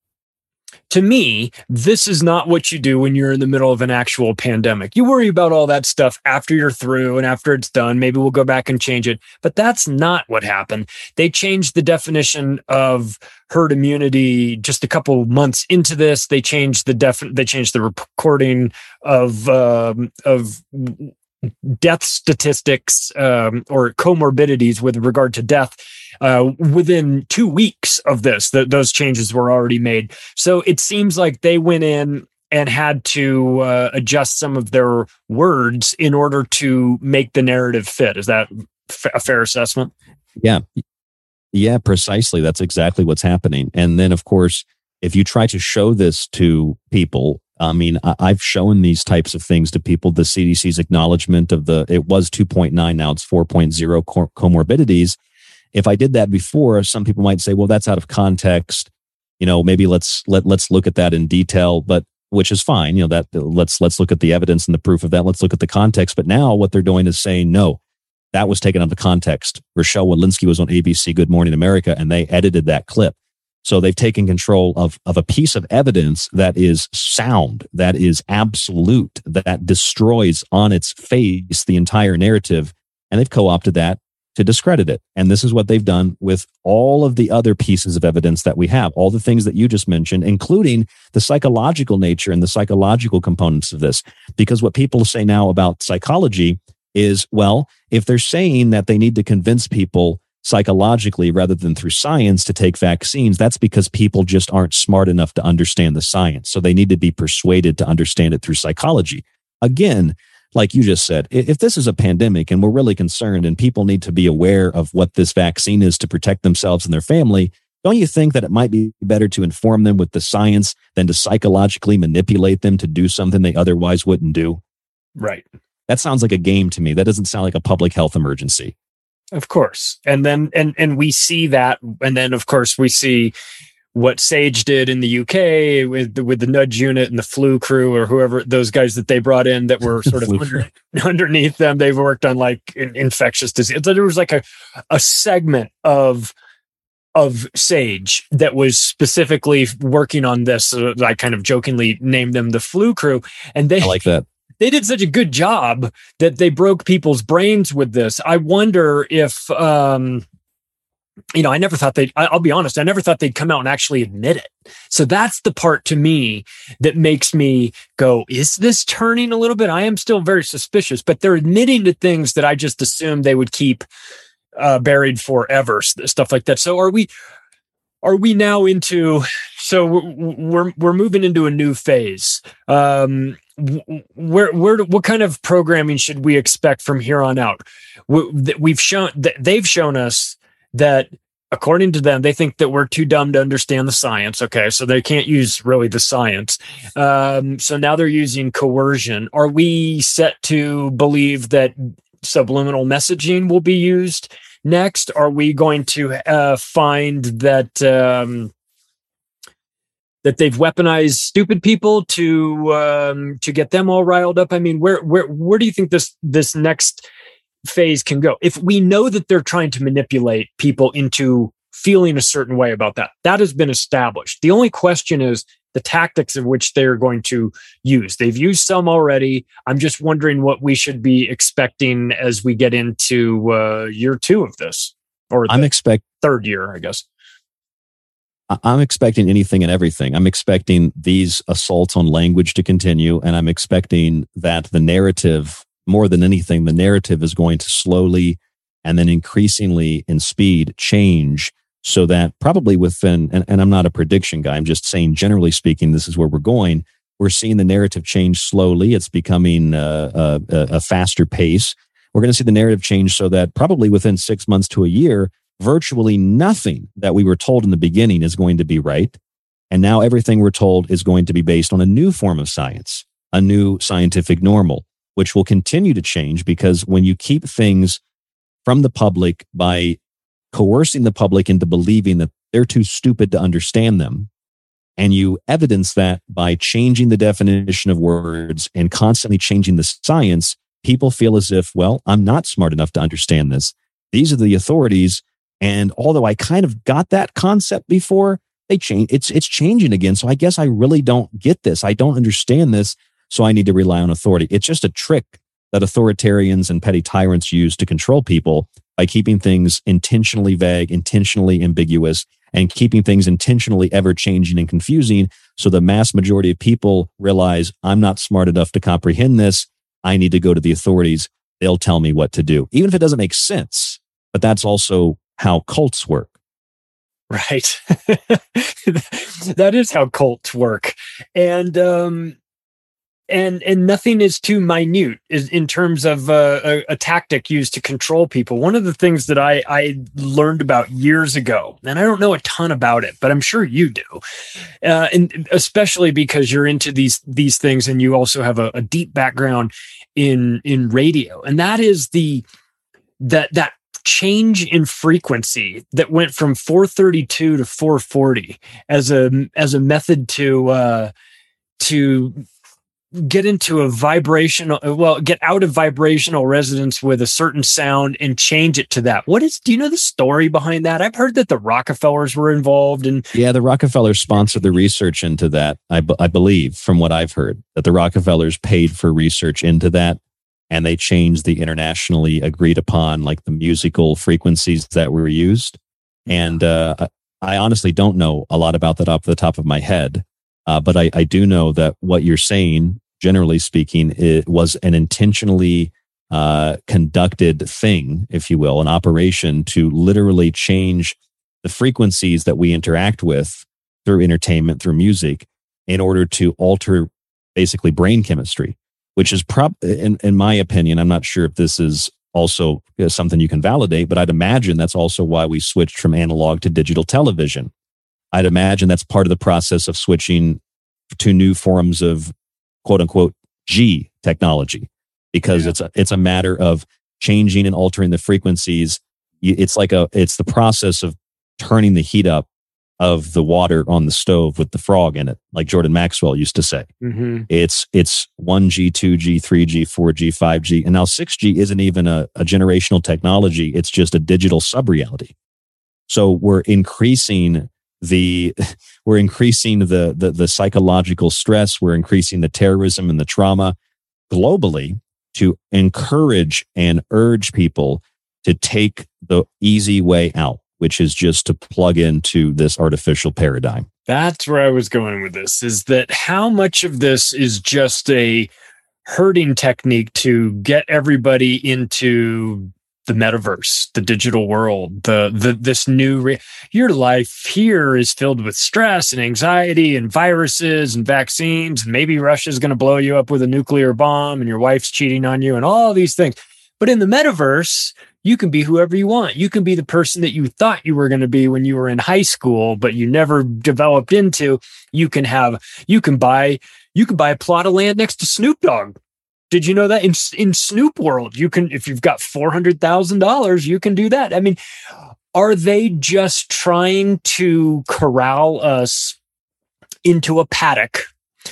to me, this is not what you do when you're in the middle of an actual pandemic. You worry about all that stuff after you're through and after it's done. Maybe we'll go back and change it. But that's not what happened. They changed the definition of herd immunity just a couple months into this. They changed the def- They changed the recording of um, of death statistics um, or comorbidities with regard to death uh, within two weeks of this. Th- those changes were already made. So it seems like they went in and had to uh, adjust some of their words in order to make the narrative fit. Is that f- a fair assessment? Yeah. Yeah, precisely. That's exactly what's happening. And then, of course, if you try to show this to people, I mean, I've shown these types of things to people, the C D C's acknowledgement of the, it was two point nine, now it's four point oh comorbidities. If I did that before, some people might say, well, that's out of context. You know, maybe let's, let, let's look at that in detail, but which is fine. You know, that let's, let's look at the evidence and the proof of that. Let's look at the context. But now what they're doing is saying, no, that was taken out of context. Rochelle Walensky was on A B C Good Morning America, and they edited that clip. So they've taken control of, of a piece of evidence that is sound, that is absolute, that destroys on its face the entire narrative. And they've co-opted that to discredit it. And this is what they've done with all of the other pieces of evidence that we have, all the things that you just mentioned, including the psychological nature and the psychological components of this. Because what people say now about psychology is, well, if they're saying that they need to convince people psychologically rather than through science to take vaccines, that's because people just aren't smart enough to understand the science. So they need to be persuaded to understand it through psychology. Again, like you just said, if this is a pandemic and we're really concerned and people need to be aware of what this vaccine is to protect themselves and their family, don't you think that it might be better to inform them with the science than to psychologically manipulate them to do something they otherwise wouldn't do? Right. That sounds like a game to me. That doesn't sound like a public health emergency. Of course. And then, and, and we see that. And then, of course, we see what SAGE did in the U K with the, with the nudge unit and the flu crew or whoever, those guys that they brought in that were sort of under, underneath them. They've worked on like in, infectious disease. So there was like a, a segment of, of SAGE that was specifically working on this. So I kind of jokingly named them the flu crew. And they I like that. They did such a good job that they broke people's brains with this. I wonder if, um, you know, I never thought they'd, I'll be honest, I never thought they'd come out and actually admit it. So that's the part to me that makes me go, is this turning a little bit? I am still very suspicious, but they're admitting to things that I just assumed they would keep uh, buried forever, stuff like that. So are we, are we now into, so we're, we're moving into a new phase. Um, where, where, what kind of programming should we expect from here on out? We've shown that they've shown us that according to them, they think that we're too dumb to understand the science. Okay. So they can't use really the science. Um, so now they're using coercion. Are we set to believe that subliminal messaging will be used next? Are we going to uh, find that, um, that they've weaponized stupid people to, um, to get them all riled up? I mean, where, where, where do you think this, this next phase can go? If we know that they're trying to manipulate people into feeling a certain way about that, that has been established. The only question is the tactics of which they're going to use. They've used some already. I'm just wondering what we should be expecting as we get into uh, year two of this, or the I'm expect third year, I guess. I'm expecting anything and everything. I'm expecting these assaults on language to continue, and I'm expecting that the narrative, more than anything, the narrative is going to slowly and then increasingly in speed change, so that probably within, and, and I'm not a prediction guy, I'm just saying generally speaking, this is where we're going. We're seeing the narrative change slowly. It's becoming uh, a, a faster pace. We're going to see the narrative change so that probably within six months to a year, virtually nothing that we were told in the beginning is going to be right. And now everything we're told is going to be based on a new form of science, a new scientific normal, which will continue to change, because when you keep things from the public by coercing the public into believing that they're too stupid to understand them, and you evidence that by changing the definition of words and constantly changing the science, people feel as if, well, I'm not smart enough to understand this. These are the authorities. And although I kind of got that concept before, they change. It's, it's changing again. So I guess I really don't get this. I don't understand this. So I need to rely on authority. It's just a trick that authoritarians and petty tyrants use to control people by keeping things intentionally vague, intentionally ambiguous, and keeping things intentionally ever changing and confusing. So the mass majority of people realize, I'm not smart enough to comprehend this. I need to go to the authorities. They'll tell me what to do, even if it doesn't make sense. But that's also how cults work. Right. That is how cults work. And, um, and, and nothing is too minute is in terms of uh, a, a tactic used to control people. One of the things that I, I learned about years ago, and I don't know a ton about it, but I'm sure you do. Uh, and especially because you're into these, these things, and you also have a, a deep background in, in radio. And that is the, that, that, change in frequency that went from four thirty-two to four forty as a as a method to uh to get into a vibrational well get out of vibrational resonance with a certain sound and change it to that. What is, do you know the story behind that? I've heard that the Rockefellers were involved, and yeah, the Rockefellers sponsored the research into that. I, b- I believe, from what I've heard, that the Rockefellers paid for research into that. and they changed the internationally agreed upon, like the musical frequencies that were used. And uh, I honestly don't know a lot about that off the top of my head, uh, but I, I do know that what you're saying, generally speaking, it was an intentionally uh, conducted thing, if you will, an operation to literally change the frequencies that we interact with through entertainment, through music, in order to alter basically brain chemistry, which is prob in, in my opinion, I'm not sure if this is also something you can validate, but I'd imagine that's also why we switched from analog to digital television. I'd imagine that's part of the process of switching to new forms of quote unquote G technology, because yeah. it's a, it's a matter of changing and altering the frequencies. It's like a, it's the process of turning the heat up of the water on the stove with the frog in it, like Jordan Maxwell used to say. Mm-hmm. It's it's one G, two G, three G, four G, five G, and now six G isn't even a, a generational technology. It's just a digital sub-reality. So we're increasing the we're increasing the, the the psychological stress. We're increasing the terrorism and the trauma globally to encourage and urge people to take the easy way out, which is just to plug into this artificial paradigm. That's where I was going with this, is that how much of this is just a herding technique to get everybody into the metaverse, the digital world, the the this new re- your life here is filled with stress and anxiety and viruses and vaccines, and maybe Russia's going to blow you up with a nuclear bomb and your wife's cheating on you and all these things. But in the metaverse, you can be whoever you want. You can be the person that you thought you were going to be when you were in high school, but you never developed into. You can have, you can buy, you can buy a plot of land next to Snoop Dogg. Did you know that in in Snoop world, you can, if you've got four hundred thousand dollars, you can do that. I mean, are they just trying to corral us into a paddock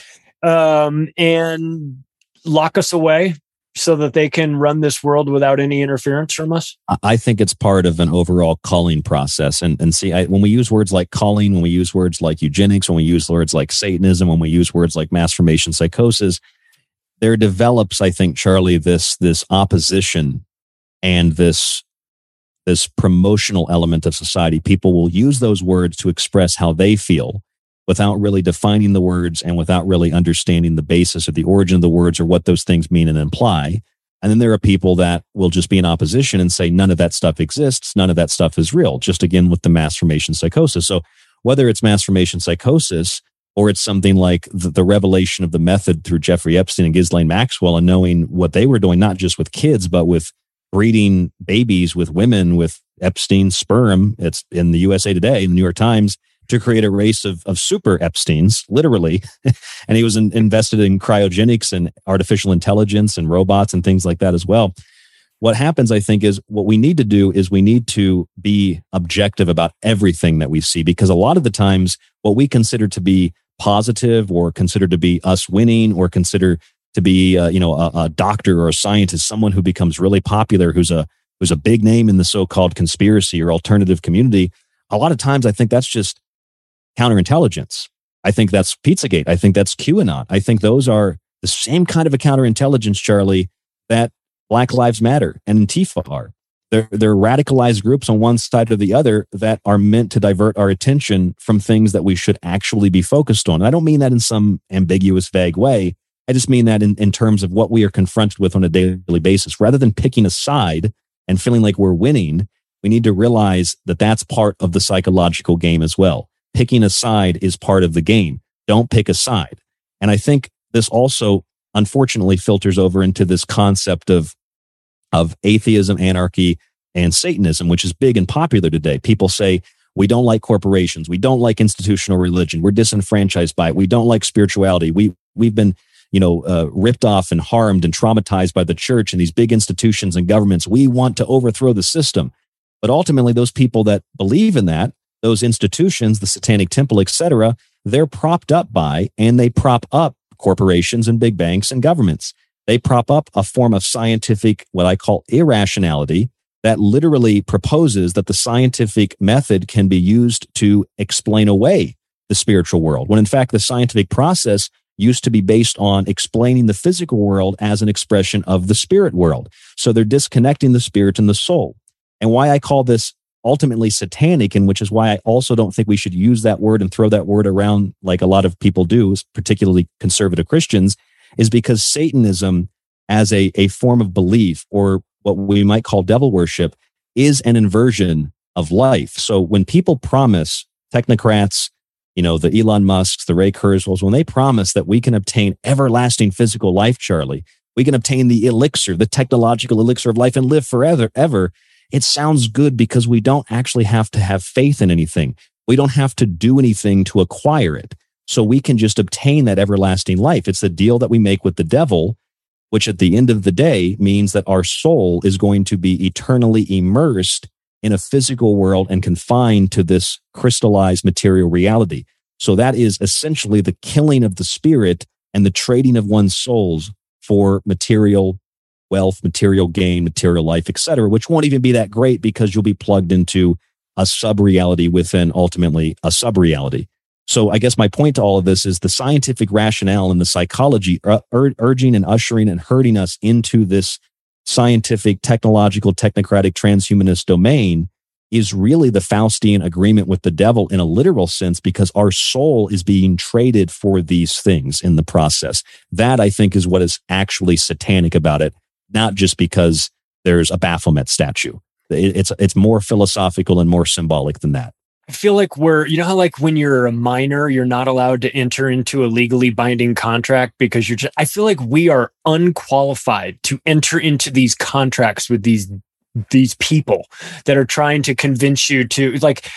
um, and lock us away so that they can run this world without any interference from us? I think it's part of an overall culling process. And and see, I, when we use words like culling, when we use words like eugenics, when we use words like Satanism, when we use words like mass formation psychosis, there develops, I think, Charlie, this this opposition and this this promotional element of society. People will use those words to express how they feel without really defining the words and without really understanding the basis of the origin of the words or what those things mean and imply. And then there are people that will just be in opposition and say none of that stuff exists, none of that stuff is real, just again with the mass formation psychosis. So whether it's mass formation psychosis or it's something like the, the revelation of the method through Jeffrey Epstein and Ghislaine Maxwell and knowing what they were doing, not just with kids, but with breeding babies with women with Epstein's sperm. It's in the U S A Today, in the New York Times, to create a race of, of super Epsteins, literally. And he was in, invested in cryogenics and artificial intelligence and robots and things like that as well. What happens, I think, is what we need to do is we need to be objective about everything that we see, because a lot of the times what we consider to be positive or consider to be us winning or consider to be, uh, you know, a, a doctor or a scientist, someone who becomes really popular, who's a, who's a big name in the so-called conspiracy or alternative community. A lot of times I think that's just counterintelligence. I think that's Pizzagate. I think that's QAnon. I think those are the same kind of a counterintelligence, Charlie, that Black Lives Matter and Antifa are. They're, they're radicalized groups on one side or the other that are meant to divert our attention from things that we should actually be focused on. And I don't mean that in some ambiguous, vague way. I just mean that in, in terms of what we are confronted with on a daily basis. Rather than picking a side and feeling like we're winning, we need to realize that that's part of the psychological game as well. Picking a side is part of the game. Don't pick a side. And I think this also, unfortunately, filters over into this concept of, of atheism, anarchy, and Satanism, which is big and popular today. People say, we don't like corporations. We don't like institutional religion. We're disenfranchised by it. We don't like spirituality. We, we've been, you know, uh, ripped off and harmed and traumatized by the church and these big institutions and governments. We want to overthrow the system. But ultimately, those people that believe in that, those institutions, the Satanic Temple, et cetera, they're propped up by, and they prop up corporations and big banks and governments. They prop up a form of scientific, what I call irrationality, that literally proposes that the scientific method can be used to explain away the spiritual world, when in fact the scientific process used to be based on explaining the physical world as an expression of the spirit world. So they're disconnecting the spirit and the soul. And why I call this ultimately satanic, and which is why I also don't think we should use that word and throw that word around like a lot of people do, particularly conservative Christians, is because Satanism as a, a form of belief, or what we might call devil worship, is an inversion of life. So when people promise, technocrats, you know, the Elon Musks, the Ray Kurzweils, when they promise that we can obtain everlasting physical life, Charlie, we can obtain the elixir, the technological elixir of life, and live forever, ever. It sounds good because we don't actually have to have faith in anything. We don't have to do anything to acquire it. So we can just obtain that everlasting life. It's the deal that we make with the devil, which at the end of the day means that our soul is going to be eternally immersed in a physical world and confined to this crystallized material reality. So that is essentially the killing of the spirit and the trading of one's souls for material wealth, material gain, material life, et cetera, which won't even be that great because you'll be plugged into a sub-reality within ultimately a sub-reality. So I guess my point to all of this is the scientific rationale and the psychology ur- ur- urging and ushering and herding us into this scientific, technological, technocratic, transhumanist domain is really the Faustian agreement with the devil in a literal sense, because our soul is being traded for these things in the process. That, I think, is what is actually satanic about it, not just because there's a Baphomet statue. It, it's it's more philosophical and more symbolic than that. I feel like we're, you know how like when you're a minor, you're not allowed to enter into a legally binding contract because you're just, I feel like we are unqualified to enter into these contracts with these, these people that are trying to convince you to, like,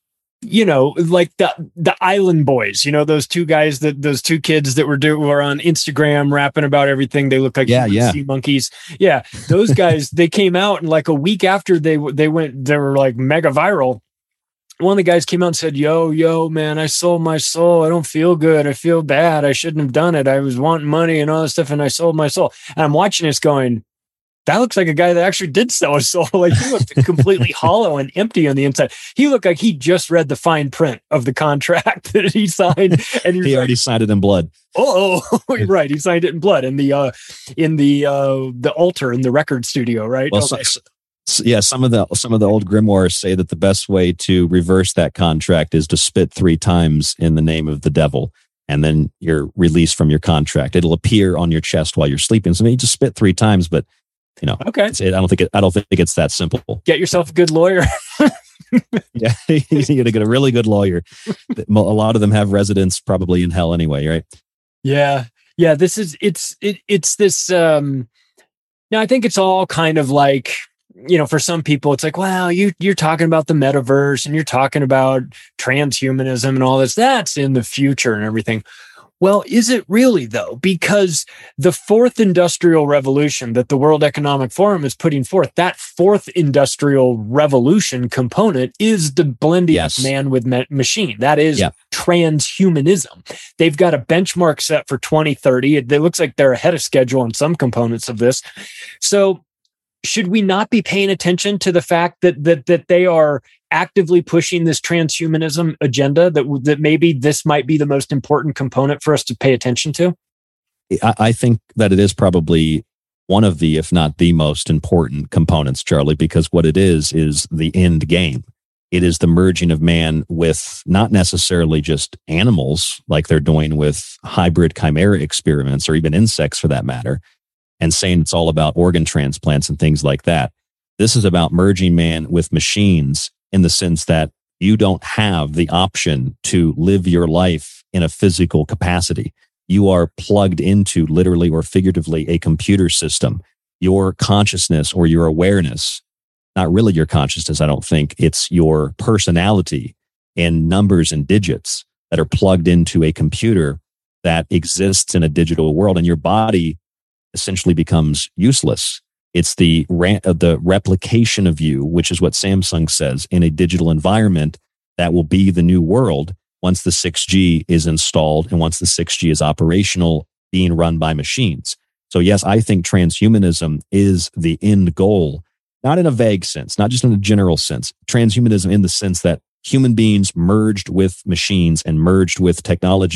you know, like the, the Island Boys, you know, those two guys that those two kids that were do were on Instagram rapping about everything. They look like yeah, yeah. sea monkeys. Yeah. Those guys, they came out and like a week after they, they went, they were like mega viral. One of the guys came out and said, yo, yo, man, I sold my soul. I don't feel good. I feel bad. I shouldn't have done it. I was wanting money and all this stuff, and I sold my soul. And I'm watching this going, that looks like a guy that actually did sell his soul. Like, he looked completely hollow and empty on the inside. He looked like he just read the fine print of the contract that he signed. And he, he already like, signed it in blood. Oh, right. He signed it in blood in the, uh, in the, uh, the altar in the record studio, right? Well, okay. so, Yeah, some of the some of the old grimoires say that the best way to reverse that contract is to spit three times in the name of the devil, and then you're released from your contract. It'll appear on your chest while you're sleeping. So you just spit three times, but you know, okay. It's, it, I don't think it, I don't think it's that simple. Get yourself a good lawyer. Yeah, you're gonna get a really good lawyer. A lot of them have residence probably in hell anyway, right? Yeah, yeah. This is it's it, it's this. Um, now I think it's all kind of like, you know, for some people, it's like, wow, you, you're talking about the metaverse and you're talking about transhumanism and all this. That's in the future and everything. Well, is it really, though? Because the fourth industrial revolution that the World Economic Forum is putting forth, that fourth industrial revolution component is the blending yes. of man with ma- machine. That is yeah. transhumanism. They've got a benchmark set for twenty thirty. It, it looks like they're ahead of schedule on some components of this. So, should we not be paying attention to the fact that that that they are actively pushing this transhumanism agenda, that that maybe this might be the most important component for us to pay attention to? I, I think that it is probably one of the, if not the most important components, Charlie, because what it is, is the end game. It is the merging of man with not necessarily just animals like they're doing with hybrid chimera experiments, or even insects for that matter, and saying it's all about organ transplants and things like that. This is about merging man with machines in the sense that you don't have the option to live your life in a physical capacity. You are plugged into, literally or figuratively, a computer system. Your consciousness or your awareness, not really your consciousness, I don't think, it's your personality in numbers and digits that are plugged into a computer that exists in a digital world, and your body essentially becomes useless. It's the ra- the replication of you, which is what Samsung says, in a digital environment that will be the new world once the six G is installed and once the six G is operational, being run by machines. So yes, I think transhumanism is the end goal, not in a vague sense, not just in a general sense. Transhumanism in the sense that human beings merged with machines and merged with technology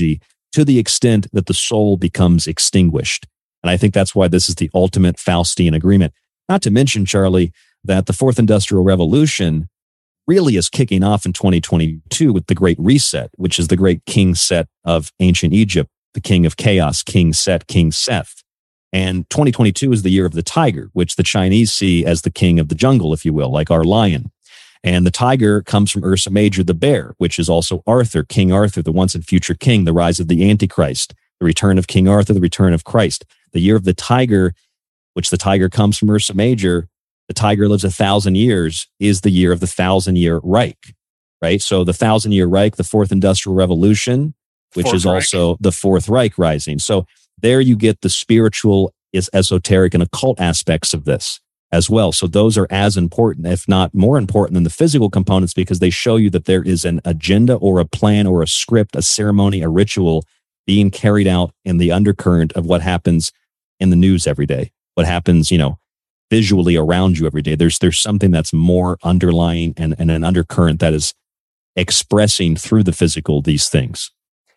to the extent that the soul becomes extinguished. And I think that's why this is the ultimate Faustian agreement. Not to mention, Charlie, that the Fourth Industrial Revolution really is kicking off in twenty twenty-two with the Great Reset, which is the great king Set of ancient Egypt, the king of chaos, King Set, King Seth. And twenty twenty-two is the year of the tiger, which the Chinese see as the king of the jungle, if you will, like our lion. And the tiger comes from Ursa Major, the bear, which is also Arthur, King Arthur, the once and future king, the rise of the Antichrist, the return of King Arthur, the return of Christ. The year of the tiger, which the tiger comes from Ursa Major, the tiger lives a thousand years, is the year of the thousand year Reich, right? So the thousand year Reich, the Fourth Industrial Revolution, which Fourth is Reich. also the Fourth Reich rising. So there you get the spiritual, is esoteric and occult aspects of this as well. So those are as important, if not more important than the physical components, because they show you that there is an agenda or a plan or a script, a ceremony, a ritual being carried out in the undercurrent of what happens in the news every day, what happens, you know, visually around you every day. There's there's something that's more underlying and, and an undercurrent that is expressing through the physical these things.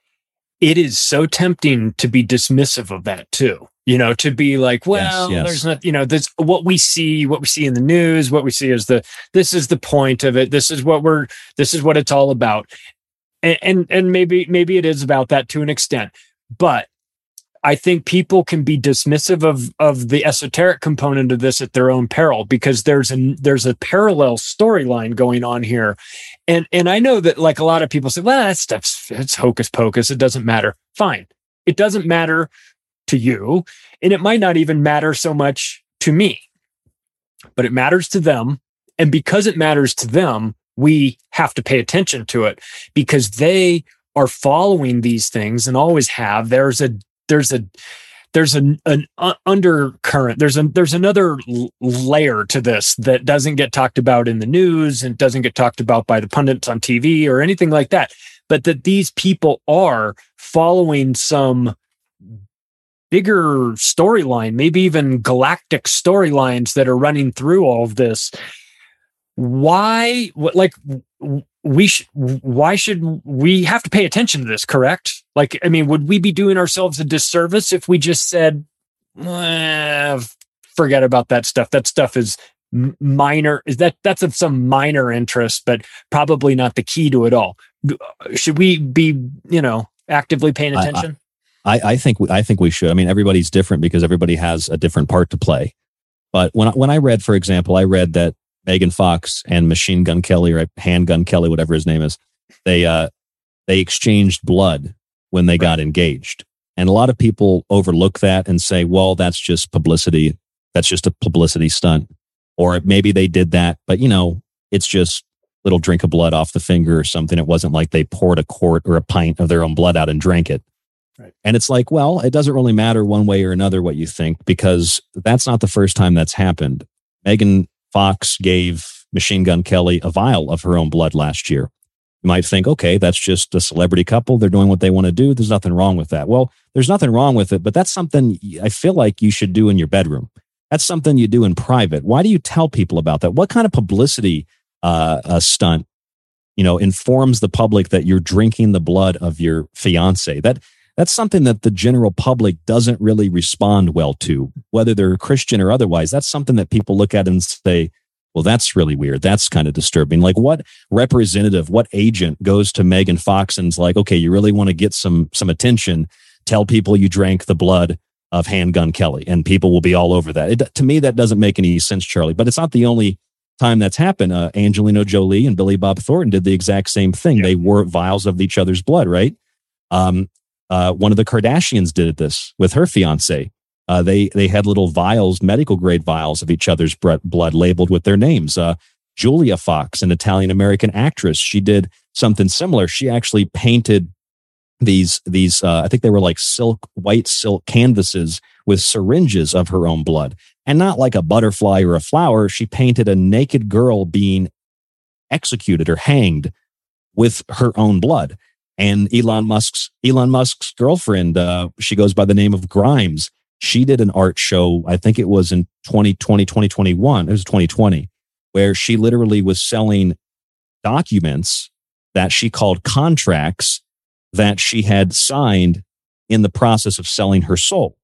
It is so tempting to be dismissive of that too. You know, to be like, well, yes, yes. there's not, you know, there's what we see, what we see in the news, what we see is the, this is the point of it. This is what we're, this is what it's all about. And, and, and maybe, maybe it is about that to an extent, but I think people can be dismissive of, of the esoteric component of this at their own peril, because there's a, there's a parallel storyline going on here. And, and I know that like a lot of people say, well, that stuff's, it's hocus pocus. It doesn't matter. Fine. It doesn't matter to you. And it might not even matter so much to me, but it matters to them. And because it matters to them, we have to pay attention to it, because they are following these things and always have. There's a, there's a, there's an, an uh, undercurrent. There's a, there's another l- layer to this that doesn't get talked about in the news and doesn't get talked about by the pundits on T V or anything like that. But that these people are following some bigger storyline, maybe even galactic storylines that are running through all of this. Why, what, like, we sh- why should we have to pay attention to this? Correct? Like, I mean, would we be doing ourselves a disservice if we just said, eh, forget about that stuff? That stuff is m- minor. Is that that's of some minor interest, but probably not the key to it all. Should we be, you know, actively paying attention? I, I, I think I think we should. I mean, everybody's different because everybody has a different part to play. But when I, when I read, for example, I read that Megan Fox and Machine Gun Kelly, or Handgun Kelly, whatever his name is, they uh, they exchanged blood when they got engaged. And a lot of people overlook that and say, well, that's just publicity. That's just a publicity stunt. Or maybe they did that, but, you know, it's just a little drink of blood off the finger or something. It wasn't like they poured a quart or a pint of their own blood out and drank it. Right. And it's like, well, it doesn't really matter one way or another what you think, because that's not the first time that's happened. Megan Fox gave Machine Gun Kelly a vial of her own blood last year. You might think, okay, that's just a celebrity couple. They're doing what they want to do. There's nothing wrong with that. Well, there's nothing wrong with it, but that's something I feel like you should do in your bedroom. That's something you do in private. Why do you tell people about that? What kind of publicity uh, a stunt, you know, informs the public that you're drinking the blood of your fiance? That That's something that the general public doesn't really respond well to, whether they're Christian or otherwise. That's something that people look at and say, well, that's really weird. That's kind of disturbing. Like, what representative, what agent goes to Megan Fox and's like, okay, you really want to get some some attention, tell people you drank the blood of Handgun Kelly, and people will be all over that. It, to me, that doesn't make any sense, Charlie, but it's not the only time that's happened. Uh, Angelina Jolie and Billy Bob Thornton did the exact same thing. Yeah. They wore vials of each other's blood, right? Um, Uh, one of the Kardashians did this with her fiance. Uh, they they had little vials, medical grade vials of each other's blood labeled with their names. Uh, Julia Fox, an Italian American actress, she did something similar. She actually painted these these uh, I think they were like silk white silk canvases with syringes of her own blood, and not like a butterfly or a flower. She painted a naked girl being executed or hanged with her own blood. And Elon Musk's Elon Musk's girlfriend, uh, she goes by the name of Grimes. She did an art show, I think it was in twenty twenty, twenty twenty-one. It was twenty twenty, where she literally was selling documents that she called contracts that she had signed in the process of selling her soul.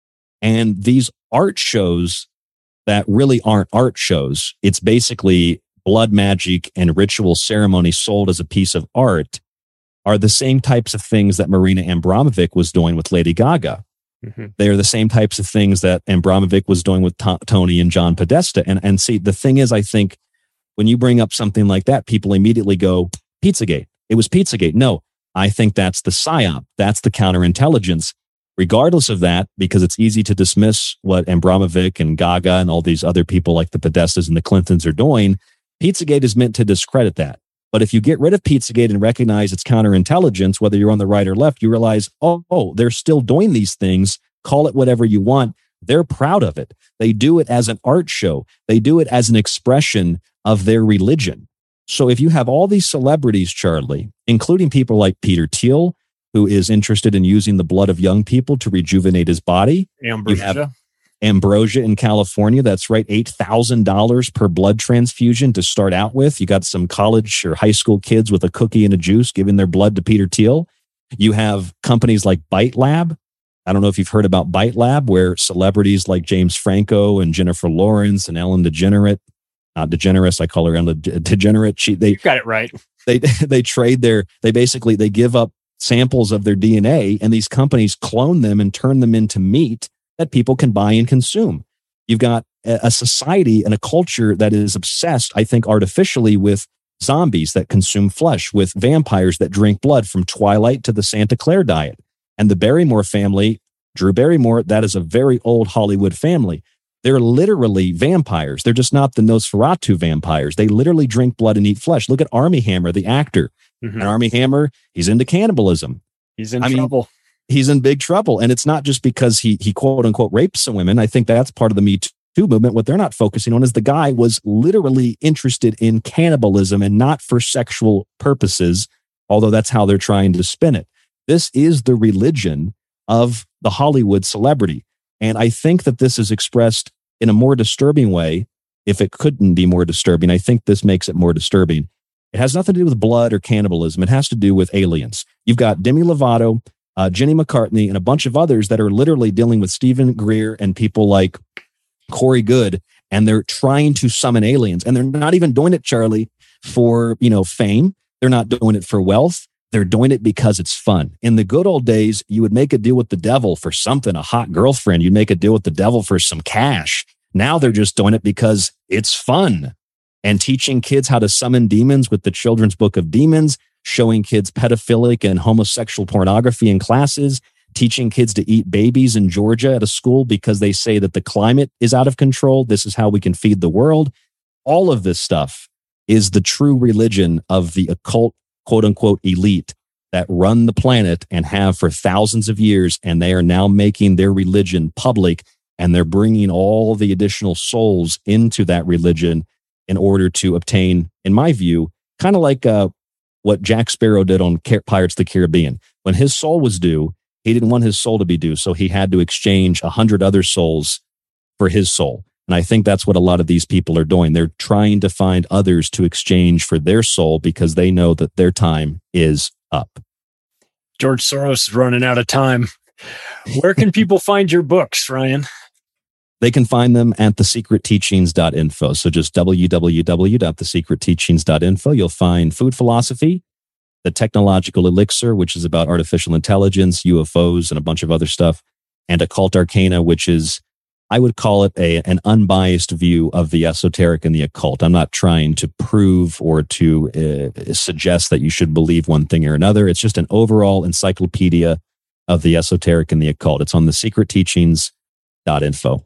And these art shows that really aren't art shows, it's basically blood magic and ritual ceremony sold as a piece of art, are the same types of things that Marina Abramovic was doing with Lady Gaga. Mm-hmm. They're the same types of things that Abramovic was doing with T- Tony and John Podesta. And, and see, the thing is, I think when you bring up something like that, people immediately go, Pizzagate. It was Pizzagate. No, I think that's the psyop. That's the counterintelligence. Regardless of that, because it's easy to dismiss what Abramovic and Gaga and all these other people like the Podestas and the Clintons are doing, Pizzagate is meant to discredit that. But if you get rid of Pizzagate and recognize it's counterintelligence, whether you're on the right or left, you realize, oh, oh, they're still doing these things. Call it whatever you want. They're proud of it. They do it as an art show. They do it as an expression of their religion. So if you have all these celebrities, Charlie, including people like Peter Thiel, who is interested in using the blood of young people to rejuvenate his body. Ambrosia. You have Ambrosia in California. That's right. eight thousand dollars per blood transfusion to start out with. You got some college or high school kids with a cookie and a juice giving their blood to Peter Thiel. You have companies like Bite Lab. I don't know if you've heard about Bite Lab, where celebrities like James Franco and Jennifer Lawrence and Ellen DeGeneres, not DeGeneres, I call her Ellen DeGeneres. She, they you got it right. They they trade their, they basically, they give up samples of their D N A, and these companies clone them and turn them into meat that people can buy and consume. You've got a society and a culture that is obsessed, I think, artificially with zombies that consume flesh, with vampires that drink blood, from Twilight to the Santa Clare diet. And the Barrymore family, Drew Barrymore, that is a very old Hollywood family. They're literally vampires. They're just not the Nosferatu vampires. They literally drink blood and eat flesh. Look at Armie Hammer, the actor. Mm-hmm. And Armie Hammer, he's into cannibalism. He's in I trouble. Mean, he's in big trouble. And it's not just because he, he quote unquote rapes some women. I think that's part of the Me Too movement. What they're not focusing on is the guy was literally interested in cannibalism and not for sexual purposes, although that's how they're trying to spin it. This is the religion of the Hollywood celebrity. And I think that this is expressed in a more disturbing way. If it couldn't be more disturbing, I think this makes it more disturbing. It has nothing to do with blood or cannibalism. It has to do with aliens. You've got Demi Lovato, uh, Jenny McCartney, and a bunch of others that are literally dealing with Stephen Greer and people like Corey Good, and they're trying to summon aliens. And they're not even doing it, Charlie, for, you know, fame. They're not doing it for wealth. They're doing it because it's fun. In the good old days, you would make a deal with the devil for something, a hot girlfriend. You'd make a deal with the devil for some cash. Now they're just doing it because it's fun. And teaching kids how to summon demons with the Children's Book of Demons, showing kids pedophilic and homosexual pornography in classes, teaching kids to eat babies in Georgia at a school because they say that the climate is out of control. This is how we can feed the world. All of this stuff is the true religion of the occult, quote unquote, elite that run the planet and have for thousands of years. And they are now making their religion public, and they're bringing all the additional souls into that religion in order to obtain, in my view, kind of like uh, what Jack Sparrow did on Pirates of the Caribbean. When his soul was due, he didn't want his soul to be due, so he had to exchange a hundred other souls for his soul. And I think that's what a lot of these people are doing. They're trying to find others to exchange for their soul because they know that their time is up. George Soros is running out of time. Where can people find your books, Ryan? They can find them at the secret teachings dot info. So just w w w dot the secret teachings dot info. You'll find Food Philosophy, The Technological Elixir, which is about artificial intelligence, U F Os, and a bunch of other stuff, and Occult Arcana, which is, I would call it a an unbiased view of the esoteric and the occult. I'm not trying to prove or to uh, suggest that you should believe one thing or another. It's just an overall encyclopedia of the esoteric and the occult. It's on the secret teachings dot info.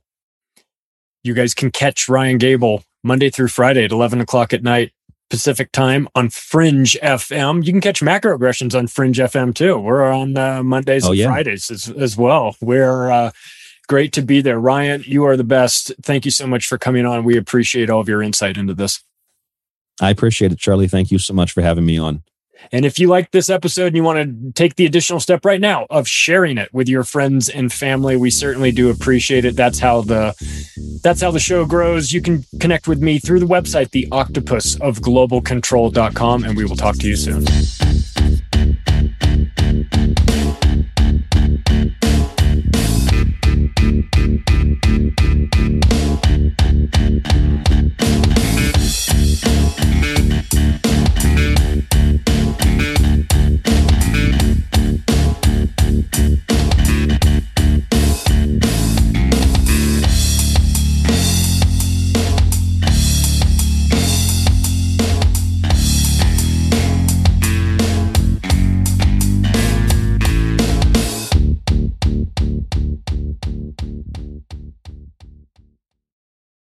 You guys can catch Ryan Gable Monday through Friday at eleven o'clock at night Pacific time on Fringe F M. You can catch Macroaggressions on Fringe F M too. We're on uh, Mondays oh, and yeah. Fridays as, as well. We're uh, great to be there. Ryan, you are the best. Thank you so much for coming on. We appreciate all of your insight into this. I appreciate it, Charlie. Thank you so much for having me on. And if you like this episode and you want to take the additional step right now of sharing it with your friends and family, we certainly do appreciate it. That's how the that's how the show grows. You can connect with me through the website, the octopus of global control dot com, and we will talk to you soon.